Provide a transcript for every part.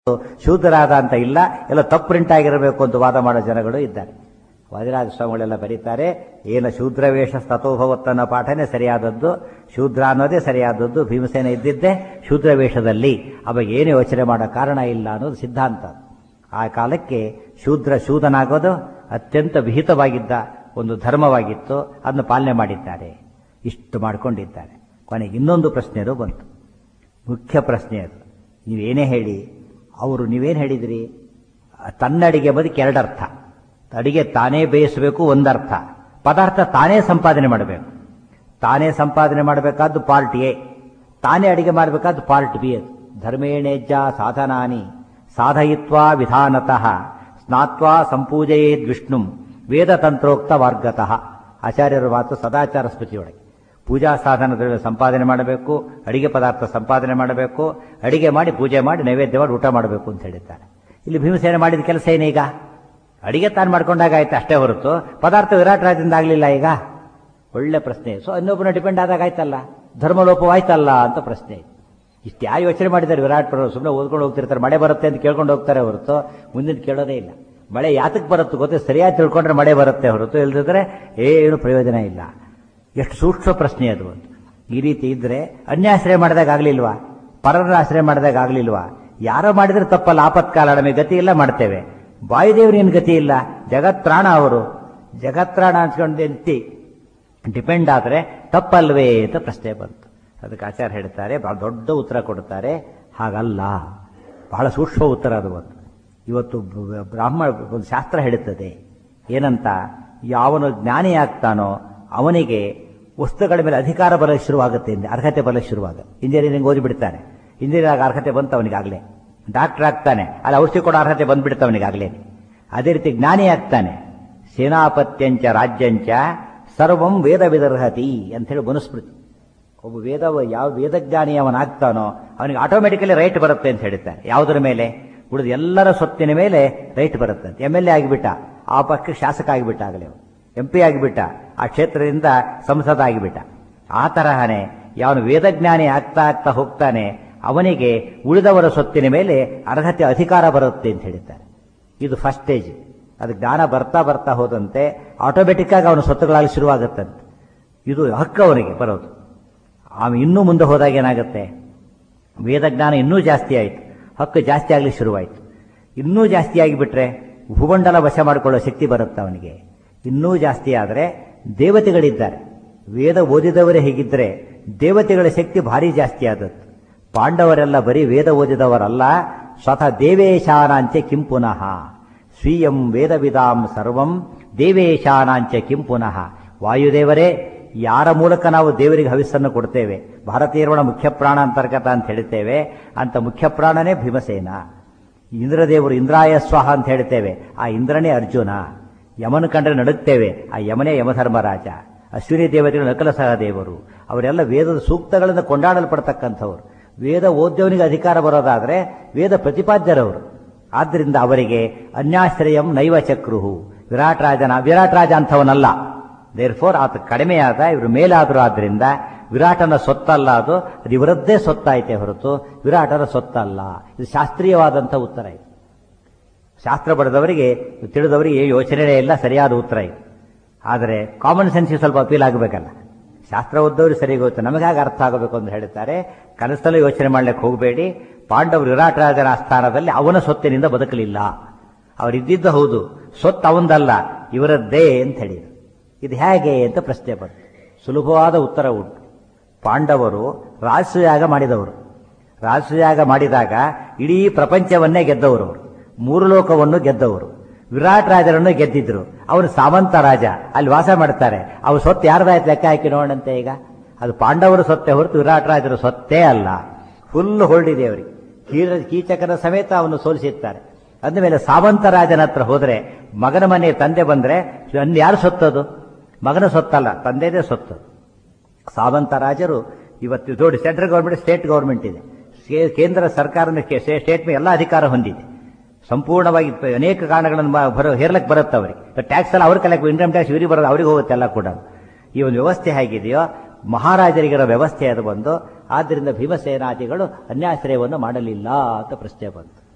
ಶೂದ್ರರಾದ ಅಂತ ಇಲ್ಲ, ಎಲ್ಲ ತಪ್ಪು ಪ್ರಿಂಟ್ ಆಗಿರಬೇಕು ಅಂತ ವಾದ ಮಾಡೋ ಜನಗಳು ಇದ್ದಾರೆ. ವಾದಿರಾಜ ಸ್ವಾಮಿಗಳೆಲ್ಲ ಬರೀತಾರೆ, ಏನ ಶೂದ್ರವೇಷ ಸ್ತತೋಭವತ್ ಅನ್ನೋ ಪಾಠನೇ ಸರಿಯಾದದ್ದು, ಶೂದ್ರ ಅನ್ನೋದೇ ಸರಿಯಾದದ್ದು, ಭೀಮಸೇನ ಇದ್ದಿದ್ದೇ ಶೂದ್ರವೇಷದಲ್ಲಿ, ಅವಾಗ ಏನು ಯೋಚನೆ ಮಾಡೋ ಕಾರಣ ಇಲ್ಲ ಅನ್ನೋದು ಸಿದ್ಧಾಂತ. ಆ ಕಾಲಕ್ಕೆ ಶೂದನಾಗೋದು ಅತ್ಯಂತ ವಿಹಿತವಾಗಿದ್ದ ಒಂದು ಧರ್ಮವಾಗಿತ್ತು, ಅದನ್ನು ಪಾಲನೆ ಮಾಡಿದ್ದಾರೆ. ಇಷ್ಟು ಮಾಡಿಕೊಂಡಿದ್ದಾರೆ. ಕೊನೆಗೆ ಇನ್ನೊಂದು ಪ್ರಶ್ನೆಯೂ ಬಂತು, ಮುಖ್ಯ ಪ್ರಶ್ನೆ ಅದು. ನೀವೇನೇ ಹೇಳಿ, ನೀವೇನು ಹೇಳಿದ್ರಿ, ತನ್ನಡಿಗೆ ಬದುಕಿ ಎರಡರ್ಥ. ಅಡಿಗೆ ತಾನೇ ಬೇಯಿಸಬೇಕು ಒಂದರ್ಥ, ಪದಾರ್ಥ ತಾನೇ ಸಂಪಾದನೆ ಮಾಡಬೇಕು. ತಾನೇ ಸಂಪಾದನೆ ಮಾಡಬೇಕಾದ್ದು ಪಾರ್ಟ್ ಎ, ತಾನೇ ಅಡಿಗೆ ಮಾಡಬೇಕಾದ್ದು ಪಾರ್ಟ್ ಬಿ. ಅದು ಧರ್ಮೇಣೇಜ್ಜ ಸಾಧನಾನಿ ಸಾಧಯಿತ್ವಾ ವಿಧಾನತಃ ಸ್ನಾತ್ವಾ ಸಂಪೂಜಯೇದ್ ವಿಷ್ಣುಂ ವೇದತಂತ್ರೋಕ್ತ ವರ್ಗತಃ. ಆಚಾರ್ಯರ ಮಾತು ಸದಾಚಾರ ಸ್ಮೃತಿಯೊಳಗೆ. ಪೂಜಾ ಸಾಧನದಲ್ಲಿ ಸಂಪಾದನೆ ಮಾಡಬೇಕು, ಅಡಿಗೆ ಪದಾರ್ಥ ಸಂಪಾದನೆ ಮಾಡಬೇಕು, ಅಡಿಗೆ ಮಾಡಿ ಪೂಜೆ ಮಾಡಿ ನೈವೇದ್ಯ ಮಾಡಿ ಊಟ ಮಾಡಬೇಕು ಅಂತ ಹೇಳಿದ್ದಾರೆ. ಇಲ್ಲಿ ಭೀಮಸೇನ ಮಾಡಿದ ಕೆಲಸ ಏನೀಗ? ಅಡಿಗೆ ತಾನು ಮಾಡ್ಕೊಂಡಾಗ ಆಯ್ತು ಅಷ್ಟೇ ಹೊರತು ಪದಾರ್ಥ ವಿರಾಟ್ ರಾಜದಿಂದ ಆಗಲಿಲ್ಲ. ಈಗ ಒಳ್ಳೆ ಪ್ರಶ್ನೆ. ಸೊ ಇನ್ನೊಬ್ಬನ ಡಿಪೆಂಡ್ ಆದಾಗ ಆಯ್ತಲ್ಲ, ಧರ್ಮಲೋಪವಾಯ್ತಲ್ಲ ಅಂತ ಪ್ರಶ್ನೆ. ಇಷ್ಟು ಯಾರು ಯೋಚನೆ ಮಾಡಿದ್ದಾರೆ ವಿರಾಟ್ ಪರ್ವ? ಸುಮ್ಮನೆ ಓದ್ಕೊಂಡು ಹೋಗ್ತಿರ್ತಾರೆ, ಮಳೆ ಬರುತ್ತೆ ಅಂತ ಕೇಳ್ಕೊಂಡು ಹೋಗ್ತಾರೆ ಹೊರತು ಮುಂದಿನ ಕೇಳೋದೇ ಇಲ್ಲ. ಮಳೆ ಯಾತಕ್ಕೆ ಬರುತ್ತೆ ಗೊತ್ತೇ, ಸರಿಯಾಗಿ ತಿಳ್ಕೊಂಡ್ರೆ ಮಳೆ ಬರುತ್ತೆ ಹೊರತು ಇಲ್ದಿದ್ರೆ ಏನು ಪ್ರಯೋಜನ ಇಲ್ಲ. ಎಷ್ಟು ಸೂಕ್ಷ್ಮ ಪ್ರಶ್ನೆ ಅದು. ಈ ರೀತಿ ಇದ್ರೆ ಅನ್ಯಾಶ್ರಯ ಮಾಡಿದಾಗ ಆಗ್ಲಿಲ್ವಾ? ಪರರ ಆಶ್ರಯ ಮಾಡಿದಾಗ ಆಗ್ಲಿಲ್ವಾ? ಯಾರೋ ಮಾಡಿದ್ರೆ ತಪ್ಪಲ್ಲ, ಆಪತ್ಕಾಲ ನಮಗೆ ಗತಿ ಇಲ್ಲ ಮಾಡ್ತೇವೆ. ವಾಯುದೇವರೇನು ಗತಿ ಇಲ್ಲ, ಜಗತ್ರಾಣ ಅವರು, ಜಗತ್ರಾಣ ಅನ್ಸ್ಕೊಂಡು ಡಿಪೆಂಡ್ ಆದರೆ ತಪ್ಪಲ್ವೇ ಅಂತ ಪ್ರಶ್ನೆ ಬಂತು. ಅದಕ್ಕೆ ಆಚಾರ್ಯ ಹೇಳ್ತಾರೆ, ಬಹಳ ದೊಡ್ಡ ಉತ್ತರ ಕೊಡ್ತಾರೆ. ಹಾಗಲ್ಲ, ಬಹಳ ಸೂಕ್ಷ್ಮ ಉತ್ತರ ಅದು. ಒಂದು ಇವತ್ತು ಒಂದು ಶಾಸ್ತ್ರ ಹೇಳುತ್ತದೆ ಏನಂತ, ಯಾವನು ಜ್ಞಾನಿ ಆಗ್ತಾನೋ ಅವನಿಗೆ ವಸ್ತುಗಳ ಮೇಲೆ ಅಧಿಕಾರ ಬರಲು ಶುರುವಾಗುತ್ತೆ, ಅರ್ಹತೆ ಬರಲು ಶುರುವಾಗ. ಇಂಜಿನಿಯರಿಂಗ್ ಓದಿಬಿಡ್ತಾನೆ, ಇಂಜಿನಿಯರ್ ಅರ್ಹತೆ ಬಂತು ಅವನಿಗಾಗಲೇ. ಡಾಕ್ಟರ್ ಆಗ್ತಾನೆ, ಅಲ್ಲಿ ಔಷಧಿ ಕೊಡೋ ಅರ್ಹತೆ ಬಂದ್ಬಿಡುತ್ತೆ ಅವನಿಗಾಗಲೇ. ಅದೇ ರೀತಿ ಜ್ಞಾನಿ ಆಗ್ತಾನೆ, ಸೇನಾಪತ್ಯಂಚ ರಾಜ್ಯಂಚ ಸರ್ವಂ ವೇದ ವಿದರ್ಹತಿ ಅಂತ ಹೇಳಿ ಮನುಸ್ಮೃತಿ. ಒಬ್ಬ ಯಾವ ವೇದಜ್ಞಾನಿ ಅವನಾಗ್ತಾನೋ ಅವನಿಗೆ ಆಟೋಮೆಟಿಕಲಿ ರೈಟ್ ಬರುತ್ತೆ ಅಂತ ಹೇಳ್ತಾರೆ. ಯಾವುದರ ಮೇಲೆ? ಉಳಿದ ಎಲ್ಲರ ಸ್ವತ್ತಿನ ಮೇಲೆ ರೈಟ್ ಬರುತ್ತೆ. MLA ಆಗಿಬಿಟ್ಟ, ಆ ಪಕ್ಷಕ್ಕೆ ಶಾಸಕ ಆಗಿಬಿಟ್ಟ, ಆಗಲೇ MP ಆಗಿಬಿಟ್ಟ, ಆ ಕ್ಷೇತ್ರದಿಂದ ಸಂಸದ ಆಗಿಬಿಟ್ಟ. ಆ ತರಹನೇ ಯಾವನು ವೇದಜ್ಞಾನಿ ಆಗ್ತಾ ಆಗ್ತಾ ಹೋಗ್ತಾನೆ ಅವನಿಗೆ ಉಳಿದವರ ಸ್ವತ್ತಿನ ಮೇಲೆ ಅರ್ಹತೆ ಅಧಿಕಾರ ಬರುತ್ತೆ ಅಂತ ಹೇಳ್ತಾರೆ. ಇದು ಫಸ್ಟ್ ಸ್ಟೇಜ್. ಅದು ಜ್ಞಾನ ಬರ್ತಾ ಬರ್ತಾ ಹೋದಂತೆ ಆಟೋಮೆಟಿಕ್ ಆಗಿ ಅವನ ಸ್ವತ್ತುಗಳಾಗಿ ಶುರುವಾಗುತ್ತಂತೆ. ಇದು ಹಕ್ಕು ಅವನಿಗೆ ಬರೋದು. ಇನ್ನೂ ಮುಂದೆ ಹೋದಾಗ ಏನಾಗುತ್ತೆ, ವೇದಜ್ಞಾನ ಇನ್ನೂ ಜಾಸ್ತಿ ಆಯಿತು, ಹಕ್ಕು ಜಾಸ್ತಿ ಆಗಲಿ ಶುರುವಾಯಿತು. ಇನ್ನೂ ಜಾಸ್ತಿ ಆಗಿಬಿಟ್ರೆ ಭೂಮಂಡಲ ವಶ ಮಾಡಿಕೊಳ್ಳೋ ಶಕ್ತಿ ಬರುತ್ತೆ ಅವನಿಗೆ. ಇನ್ನೂ ಜಾಸ್ತಿ ಆದರೆ ದೇವತೆಗಳಿದ್ದಾರೆ, ವೇದ ಓದಿದವರೇ ಹೇಗಿದ್ರೆ ದೇವತೆಗಳ ಶಕ್ತಿ ಭಾರಿ ಜಾಸ್ತಿ ಆದದ್ದು. ಪಾಂಡವರೆಲ್ಲ ಬರೀ ವೇದ ಓದಿದವರಲ್ಲ, ಸ್ವತಃ ದೇವೇಶಾನಾಂಚೆ ಕಿಂ ಪುನಃ ಸ್ವೀಯಂ ವೇದವಿದಾಂ ಸರ್ವಂ ದೇವೇಶಾನಾಂಚೆ ಕಿಂ ಪುನಃ. ವಾಯುದೇವರೇ, ಯಾರ ಮೂಲಕ ನಾವು ದೇವರಿಗೆ ಹವಿಸ್ಸನ್ನು ಕೊಡ್ತೇವೆ, ಭಾರತೀಯರೊಳ ಮುಖ್ಯ ಪ್ರಾಣ ಅಂತರ್ಗತ ಅಂತ ಹೇಳ್ತೇವೆ, ಅಂತ ಮುಖ್ಯ ಪ್ರಾಣನೇ ಭೀಮಸೇನ. ಇಂದ್ರದೇವರು ಇಂದ್ರಾಯ ಸ್ವಾಹ ಅಂತ ಹೇಳ್ತೇವೆ, ಆ ಇಂದ್ರನೇ ಅರ್ಜುನ. ಯಮನ ಕಂಡ್ರೆ ನಡುತ್ತೇವೆ, ಆ ಯಮನೇ ಯಮಧರ್ಮರಾಜ. ಅಶ್ವಿನಿ ದೇವತೆಗಳು ನಕಲ ಸಹ ದೇವರು. ಅವರೆಲ್ಲ ವೇದದ ಸೂಕ್ತಗಳಿಂದ ಕೊಂಡಾಡಲ್ಪಡ್ತಕ್ಕಂಥವ್ರು. ವೇದ ಓದ್ಯವನಿಗೆ ಅಧಿಕಾರ ಬರೋದಾದ್ರೆ ವೇದ ಪ್ರತಿಪಾದ್ಯರವರು. ಆದ್ದರಿಂದ ಅವರಿಗೆ ಅನ್ಯಾಶ್ರಯಂ ನೈವ ಚಕ್ರುಹು. ವಿರಾಟ್ ರಾಜ ಅಂಥವನಲ್ಲ. ದೇರ್ಫೋರ್ ಆತ ಕಡಿಮೆಯಾದ, ಇವರು ಮೇಲಾದರೂ. ಆದ್ದರಿಂದ ವಿರಾಟನ ಸೊತ್ತಲ್ಲ, ಅದು ಇವರದ್ದೇ ಸೊತ್ತಾಯ್ತೆ ಹೊರತು ವಿರಾಟನ ಸೊತ್ತಲ್ಲ. ಇದು ಶಾಸ್ತ್ರೀಯವಾದಂಥ ಉತ್ತರ. ಇದು ಶಾಸ್ತ್ರ ಬರೆದವರಿಗೆ ತಿಳಿದವರಿಗೆ ಯೋಚನೆ ಇಲ್ಲ, ಸರಿಯಾದ ಉತ್ತರ ಇದು. ಆದರೆ ಕಾಮನ್ ಸೆನ್ಸ್ಗೆ ಸ್ವಲ್ಪ ಅಪೀಲ್ ಆಗಬೇಕಲ್ಲ. ಶಾಸ್ತ್ರ ಓದ್ದವ್ರಿಗೆ ಸರಿ ಗೊತ್ತು, ನಮಗಾಗಿ ಅರ್ಥ ಆಗಬೇಕು ಅಂತ ಹೇಳ್ತಾರೆ. ಕನಸಲ್ಲೂ ಯೋಚನೆ ಮಾಡ್ಲಿಕ್ಕೆ ಹೋಗಬೇಡಿ. ಪಾಂಡವರು ವಿರಾಟ್ ರಾಜನ ಸ್ಥಾನದಲ್ಲಿ ಅವನ ಸೊತ್ತಿನಿಂದ ಬದುಕಲಿಲ್ಲ. ಅವರಿದ್ದಿದ್ದು ಹೌದು, ಸೊತ್ತು ಅವಂದಲ್ಲ, ಇವರದ್ದೇ ಅಂತ ಹೇಳಿದರು. ಇದು ಹೇಗೆ ಅಂತ ಪ್ರಶ್ನೆ ಬಂತು. ಸುಲಭವಾದ ಉತ್ತರ ಉಂಟು. ಪಾಂಡವರು ರಾಜಸೂಯಾಗ ಮಾಡಿದವರು. ರಾಜಸೂಯಾಗ ಮಾಡಿದಾಗ ಇಡೀ ಪ್ರಪಂಚವನ್ನೇ ಗೆದ್ದವರು ಅವರು, 3 ಲೋಕವನ್ನು ಗೆದ್ದವರು. ವಿರಾಟ್ ರಾಜರನ್ನು ಗೆದ್ದಿದ್ರು. ಅವರು ಸಾಮಂತ ರಾಜ, ಅಲ್ಲಿ ವಾಸ ಮಾಡ್ತಾರೆ. ಅವ್ರ ಸೊತ್ತು ಯಾರ್ದಾಯ್ತು ಲೆಕ್ಕ ಹಾಕಿ ನೋಡಂತೆ. ಈಗ ಅದು ಪಾಂಡವರು ಸೊತ್ತೆ ಹೊರತು ವಿರಾಟ್ ರಾಜರ ಸೊತ್ತೇ ಅಲ್ಲ. ಫುಲ್ ಹೋಲ್ಡ್ ಇದೆ ಅವರಿಗೆ. ಕೀಚಕನ ಸಮೇತ ಅವನು ಸೋಲಿಸಿರ್ತಾರೆ. ಅಂದಮೇಲೆ ಸಾಮಂತ ರಾಜನ ಹತ್ರ ಹೋದ್ರೆ, ಮಗನ ಮನೆ ತಂದೆ ಬಂದ್ರೆ ಯಾರು ಸೊತ್ತದು? ಮಗನ ಸೊತ್ತಲ್ಲ, ತಂದೆದೇ ಸೊತ್ತು. ಸಾಮಂತ ರಾಜರು ಇವತ್ತು ನೋಡಿ, ಸೆಂಟ್ರಲ್ ಗೌರ್ಮೆಂಟ್, ಸ್ಟೇಟ್ ಗೌರ್ಮೆಂಟ್ ಇದೆ. ಕೇಂದ್ರ ಸರ್ಕಾರ ಸ್ಟೇಟ್ ಮೇಲೆ ಎಲ್ಲ ಅಧಿಕಾರ ಹೊಂದಿದೆ. ಸಂಪೂರ್ಣವಾಗಿ ಅನೇಕ ಕಾರಣಗಳನ್ನು ಹೇರ್ಲಕ್ಕೆ ಬರುತ್ತೆ ಅವರಿಗೆ. ಟ್ಯಾಕ್ಸ್ ಎಲ್ಲ ಅವ್ರ ಕಲೆಕ್ಟ್, ಇನ್ಕಮ್ ಟ್ಯಾಕ್ಸ್ ಇವರಿಗೆ ಬರೋದು, ಅವರಿಗೆ ಹೋಗುತ್ತೆ ಎಲ್ಲ ಕೂಡ. ಈ ಒಂದು ವ್ಯವಸ್ಥೆ ಹೇಗಿದೆಯೋ ಮಹಾರಾಜರಿಗಿರೋ ವ್ಯವಸ್ಥೆ ಅದು ಬಂದು. ಆದ್ದರಿಂದ ಭೀಮಸೇನಾದಿಗಳು ಅನ್ಯಾಶ್ರಯವನ್ನು ಮಾಡಲಿಲ್ಲ ಅಂತ ಪ್ರಶ್ನೆ ಬಂತು.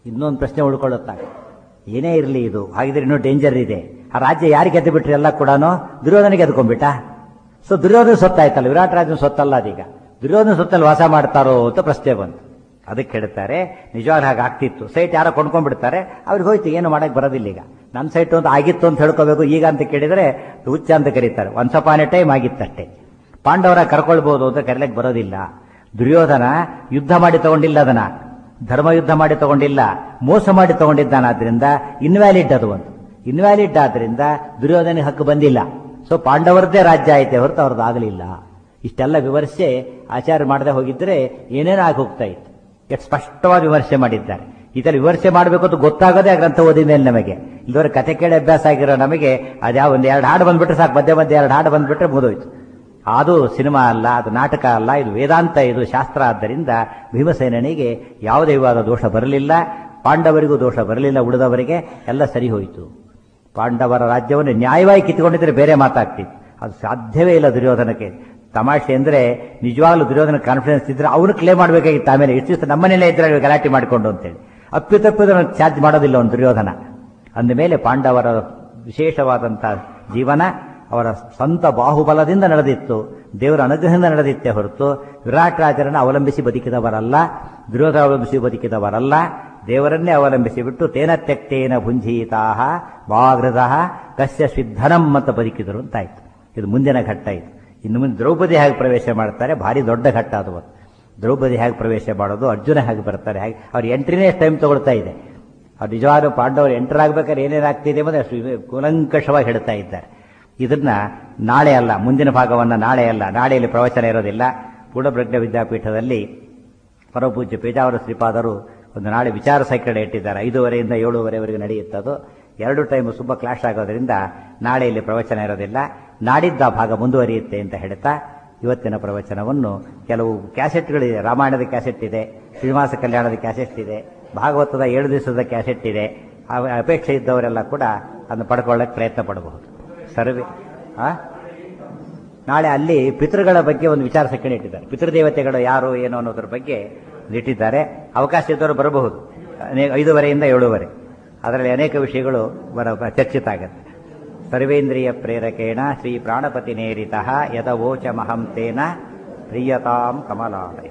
ಇನ್ನೊಂದು ಪ್ರಶ್ನೆ ಉಳ್ಕೊಳ್ಳುತ್ತಾಗ, ಏನೇ ಇರಲಿ ಇದು ಹಾಗಿದ್ರೆ ಇನ್ನೂ ಡೇಂಜರ್ ಇದೆ. ಆ ರಾಜ್ಯ ಯಾರು ಗೆದ್ದು ಬಿಟ್ರಿ ಎಲ್ಲ ಕೂಡ ದುರ್ಯೋಧನ ಗೆದ್ಕೊಂಡ್ಬಿಟ್ಟ. ಸೊ ದುರ್ಯೋಧನ ಸೊತ್ತಾಯ್ತಲ್ಲ, ವಿರಾಟ್ ರಾಜನ ಸೊತ್ತಲ್ಲ ಅದೀಗ. ದುರ್ಯೋಧನ ಸೊತ್ತಲ್ಲಿ ವಾಸ ಮಾಡ್ತಾರೋ ಅಂತ ಪ್ರಶ್ನೆ ಬಂತು. ಅದಕ್ಕೆ ಹೇಳ್ತಾರೆ ನಿಜವಾಗ್ಲೂ ಹಾಗೆ ಆಗ್ತಿತ್ತು. ಸೈಟ್ ಯಾರೋ ಕೊಂಡ್ಕೊಂಡ್ಬಿಡ್ತಾರೆ, ಅವ್ರಿಗೆ ಹೋಯ್ತು, ಏನು ಮಾಡಕ್ ಬರೋದಿಲ್ಲ. ಈಗ ನನ್ನ ಸೈಟ್ ಅಂತ ಆಗಿತ್ತು ಅಂತ ಹೇಳ್ಕೋಬೇಕು. ಈಗ ಅಂತ ಕೇಳಿದ್ರೆ ಹುಚ್ಚ ಅಂತ ಕರೀತಾರೆ. ಒನ್ಸ್ ಅಪಾನ್ ಎ ಟೈಮ್ ಆಗಿತ್ತಷ್ಟೇ. ಪಾಂಡವರ ಕರ್ಕೊಳ್ಬಹುದು ಅಂತ ಕರೀಲಕ್ಕೆ ಬರೋದಿಲ್ಲ. ದುರ್ಯೋಧನ ಯುದ್ಧ ಮಾಡಿ ತಗೊಂಡಿಲ್ಲ, ಅದನ್ನ ಧರ್ಮ ಯುದ್ಧ ಮಾಡಿ ತಗೊಂಡಿಲ್ಲ, ಮೋಸ ಮಾಡಿ ತಗೊಂಡಿದ್ದಾನಾದ್ರಿಂದ ಇನ್ವ್ಯಾಲಿಡ್. ಅದು ಒಂದು ಇನ್ವ್ಯಾಲಿಡ್ ಆದ್ರಿಂದ ದುರ್ಯೋಧನಿಗೆ ಹಕ್ಕು ಬಂದಿಲ್ಲ. ಸೊ ಪಾಂಡವರದ್ದೇ ರಾಜ್ಯ ಐತೆ ಹೊರತು ಅವ್ರದ್ದು ಆಗಲಿಲ್ಲ. ಇಷ್ಟೆಲ್ಲ ವಿಮರ್ಶೆ ಆಚಾರ್ಯ ಮಾಡದೆ ಹೋಗಿದ್ರೆ ಏನೇನೋ ಆಗಿ ಹೋಗ್ತಾ ಇತ್ತು. ಎಷ್ಟು ಸ್ಪಷ್ಟವಾಗಿ ವಿಮರ್ಶೆ ಮಾಡಿದ್ದಾರೆ. ಇದರಲ್ಲಿ ವಿಮರ್ಶೆ ಮಾಡಬೇಕು ಅಂತ ಗೊತ್ತಾಗೋದೇ ಆ ಗ್ರಂಥ ಓದಿದ ಮೇಲೆ ನಮಗೆ. ಇಲ್ಲವರೆ ಕತೆ ಕೇಳಿ ಅಭ್ಯಾಸ ಆಗಿರೋ ನಮಗೆ ಅದ್ಯಾವ ಒಂದು ಎರಡು ಹಾಡು ಬಂದ್ಬಿಟ್ರೆ ಸಾಕು, ಮಧ್ಯೆ ಮಧ್ಯೆ ಎರಡು ಹಾಡು ಬಂದ್ಬಿಟ್ರೆ ಮುಗಿದೋಯ್ತು. ಅದು ಸಿನಿಮಾ ಅಲ್ಲ, ಅದು ನಾಟಕ ಅಲ್ಲ, ಇದು ವೇದಾಂತ, ಇದು ಶಾಸ್ತ್ರ. ಆದ್ದರಿಂದ ಭೀಮಸೇನಿಗೆ ಯಾವುದೇ ವಿವಾದ ದೋಷ ಬರಲಿಲ್ಲ, ಪಾಂಡವರಿಗೂ ದೋಷ ಬರಲಿಲ್ಲ, ಉಳಿದವರಿಗೆ ಎಲ್ಲ ಸರಿ ಹೋಯಿತು. ಪಾಂಡವರ ರಾಜ್ಯವನ್ನು ನ್ಯಾಯವಾಗಿ ಕಿತ್ತುಕೊಂಡಿದ್ರೆ ಬೇರೆ ಮಾತಾಗ್ತಿತ್ತು. ಅದು ಸಾಧ್ಯವೇ ಇಲ್ಲ ದುರ್ಯೋಧನಕ್ಕೆ. ತಮಾಷೆ ಅಂದ್ರೆ ನಿಜವಾಗ್ಲೂ ದುರ್ಯೋಧನ ಕಾನ್ಫಿಡೆನ್ಸ್ ಇದ್ರೆ ಅವನು ಕ್ಲೇಮ್ ಮಾಡಬೇಕಾಗಿತ್ತು. ಆಮೇಲೆ ಇಷ್ಟು ದಿವಸ ನಮ್ಮನೇಲೇ ಇದ್ರೆ ಗಲಾಟೆ ಮಾಡಿಕೊಂಡು ಅಂತೇಳಿ ಅಪ್ಪಿತಪ್ಪಿದ ಚಾರ್ಜ್ ಮಾಡೋದಿಲ್ಲ ಅವನು ದುರ್ಯೋಧನ. ಅಂದಮೇಲೆ ಪಾಂಡವರ ವಿಶೇಷವಾದಂತಹ ಜೀವನ ಅವರ ಸ್ವಂತ ಬಾಹುಬಲದಿಂದ ನಡೆದಿತ್ತು, ದೇವರ ಅನುಗ್ರಹದಿಂದ ನಡೆದಿತ್ತೇ ಹೊರತು ವಿರಾಟ್ ರಾಜರನ್ನು ಅವಲಂಬಿಸಿ ಬದುಕಿದವರಲ್ಲ, ದುರ್ಯೋಧನ ಅವಲಂಬಿಸಿ ಬದುಕಿದವರಲ್ಲ. ದೇವರನ್ನೇ ಅವಲಂಬಿಸಿ ಬಿಟ್ಟು ತೇನ ತ್ಯಕ್ತೇನ ಭುಂಜೀತಾಹ ವಾಗೃತಃ ಕಸ್ಯ ಸಿದ್ಧನಂ ಅಂತ ಬದುಕಿದರು ಅಂತಾಯ್ತು. ಇದು ಮುಂದಿನ ಘಟ್ಟ. ಇದು ಇನ್ನು ಮುಂದೆ ದ್ರೌಪದಿ ಹೇಗೆ ಪ್ರವೇಶ ಮಾಡ್ತಾರೆ, ಭಾರಿ ದೊಡ್ಡ ಘಟ್ಟ ಅದು. ದ್ರೌಪದಿ ಹೇಗೆ ಪ್ರವೇಶ ಮಾಡೋದು, ಅರ್ಜುನ ಹೇಗೆ ಬರ್ತಾರೆ, ಹೇಗೆ ಅವ್ರ ಎಂಟ್ರಿನೇ ಟೈಮ್ ತಗೊಳ್ತಾ ಇದೆ. ಅವ್ರು ನಿಜವಾದ ಪಾಂಡವರು ಎಂಟರ್ ಆಗ್ಬೇಕಾದ್ರೆ ಏನೇನಾಗ್ತಿದೆ ಎಂಬುದು ಕೂಲಂಕಷವಾಗಿ ಹೇಳ್ತಾ ಇದ್ದಾರೆ. ಇದನ್ನ ನಾಳೆ ಅಲ್ಲ, ಮುಂದಿನ ಭಾಗವನ್ನು ನಾಳೆ ಅಲ್ಲ, ನಾಳೆಯಲ್ಲಿ ಪ್ರವಚನ ಇರೋದಿಲ್ಲ. ಪೂರ್ಣಪ್ರಜ್ಞ ವಿದ್ಯಾಪೀಠದಲ್ಲಿ ಪರಮಪೂಜ್ಯ ಪೇಜಾವರ ಶ್ರೀಪಾದರು ಒಂದು ನಾಳೆ ವಿಚಾರ ಸಂಕಿರಣ ಇಟ್ಟಿದ್ದಾರೆ. 5:30 7:30ವರೆಗೆ ನಡೆಯುತ್ತದು. 2 ಟೈಮ್ ತುಂಬ ಕ್ಲಾಶ್ ಆಗೋದ್ರಿಂದ ನಾಳೆಯಲ್ಲಿ ಪ್ರವಚನ ಇರೋದಿಲ್ಲ. ನಾಡಿದ್ದ ಭಾಗ ಮುಂದುವರಿಯುತ್ತೆ ಅಂತ ಹೇಳ್ತಾ ಇವತ್ತಿನ ಪ್ರವಚನವನ್ನು ಕೆಲವು ಕ್ಯಾಸೆಟ್ಗಳಿದೆ. ರಾಮಾಯಣದ ಕ್ಯಾಸೆಟ್ ಇದೆ, ಶ್ರೀನಿವಾಸ ಕಲ್ಯಾಣದ ಕ್ಯಾಸೆಟ್ ಇದೆ, ಭಾಗವತದ 7 ದಿವಸದ ಕ್ಯಾಸೆಟ್ ಇದೆ. ಅಪೇಕ್ಷೆ ಇದ್ದವರೆಲ್ಲ ಕೂಡ ಅದನ್ನು ಪಡ್ಕೊಳ್ಳೋಕೆ ಪ್ರಯತ್ನ ಪಡಬಹುದು. ಸರ್ವೇ ನಾಳೆ ಅಲ್ಲಿ ಪಿತೃಗಳ ಬಗ್ಗೆ ಒಂದು ವಿಚಾರ ಸಂಕಿರಣ ಇಟ್ಟಿದ್ದಾರೆ. ಪಿತೃದೇವತೆಗಳು ಯಾರು ಏನು ಅನ್ನೋದ್ರ ಬಗ್ಗೆ ಇಟ್ಟಿದ್ದಾರೆ. ಅವಕಾಶ ಇದ್ದವರು ಬರಬಹುದು. 5:30 7:30 ಅದರಲ್ಲಿ ಅನೇಕ ವಿಷಯಗಳು ಚರ್ಚಿತ ಆಗುತ್ತೆ. ಸರ್ವೇಂದ್ರಿಯ ಪ್ರೇರಕೇಣ ಶ್ರೀ ಪ್ರಾಣಪತಿ ನೇರಿತ ಯದವೋಚ ಮಹಂ ತೇನ ಪ್ರಿಯತಾಂ ಕಮಲಾಲಯ.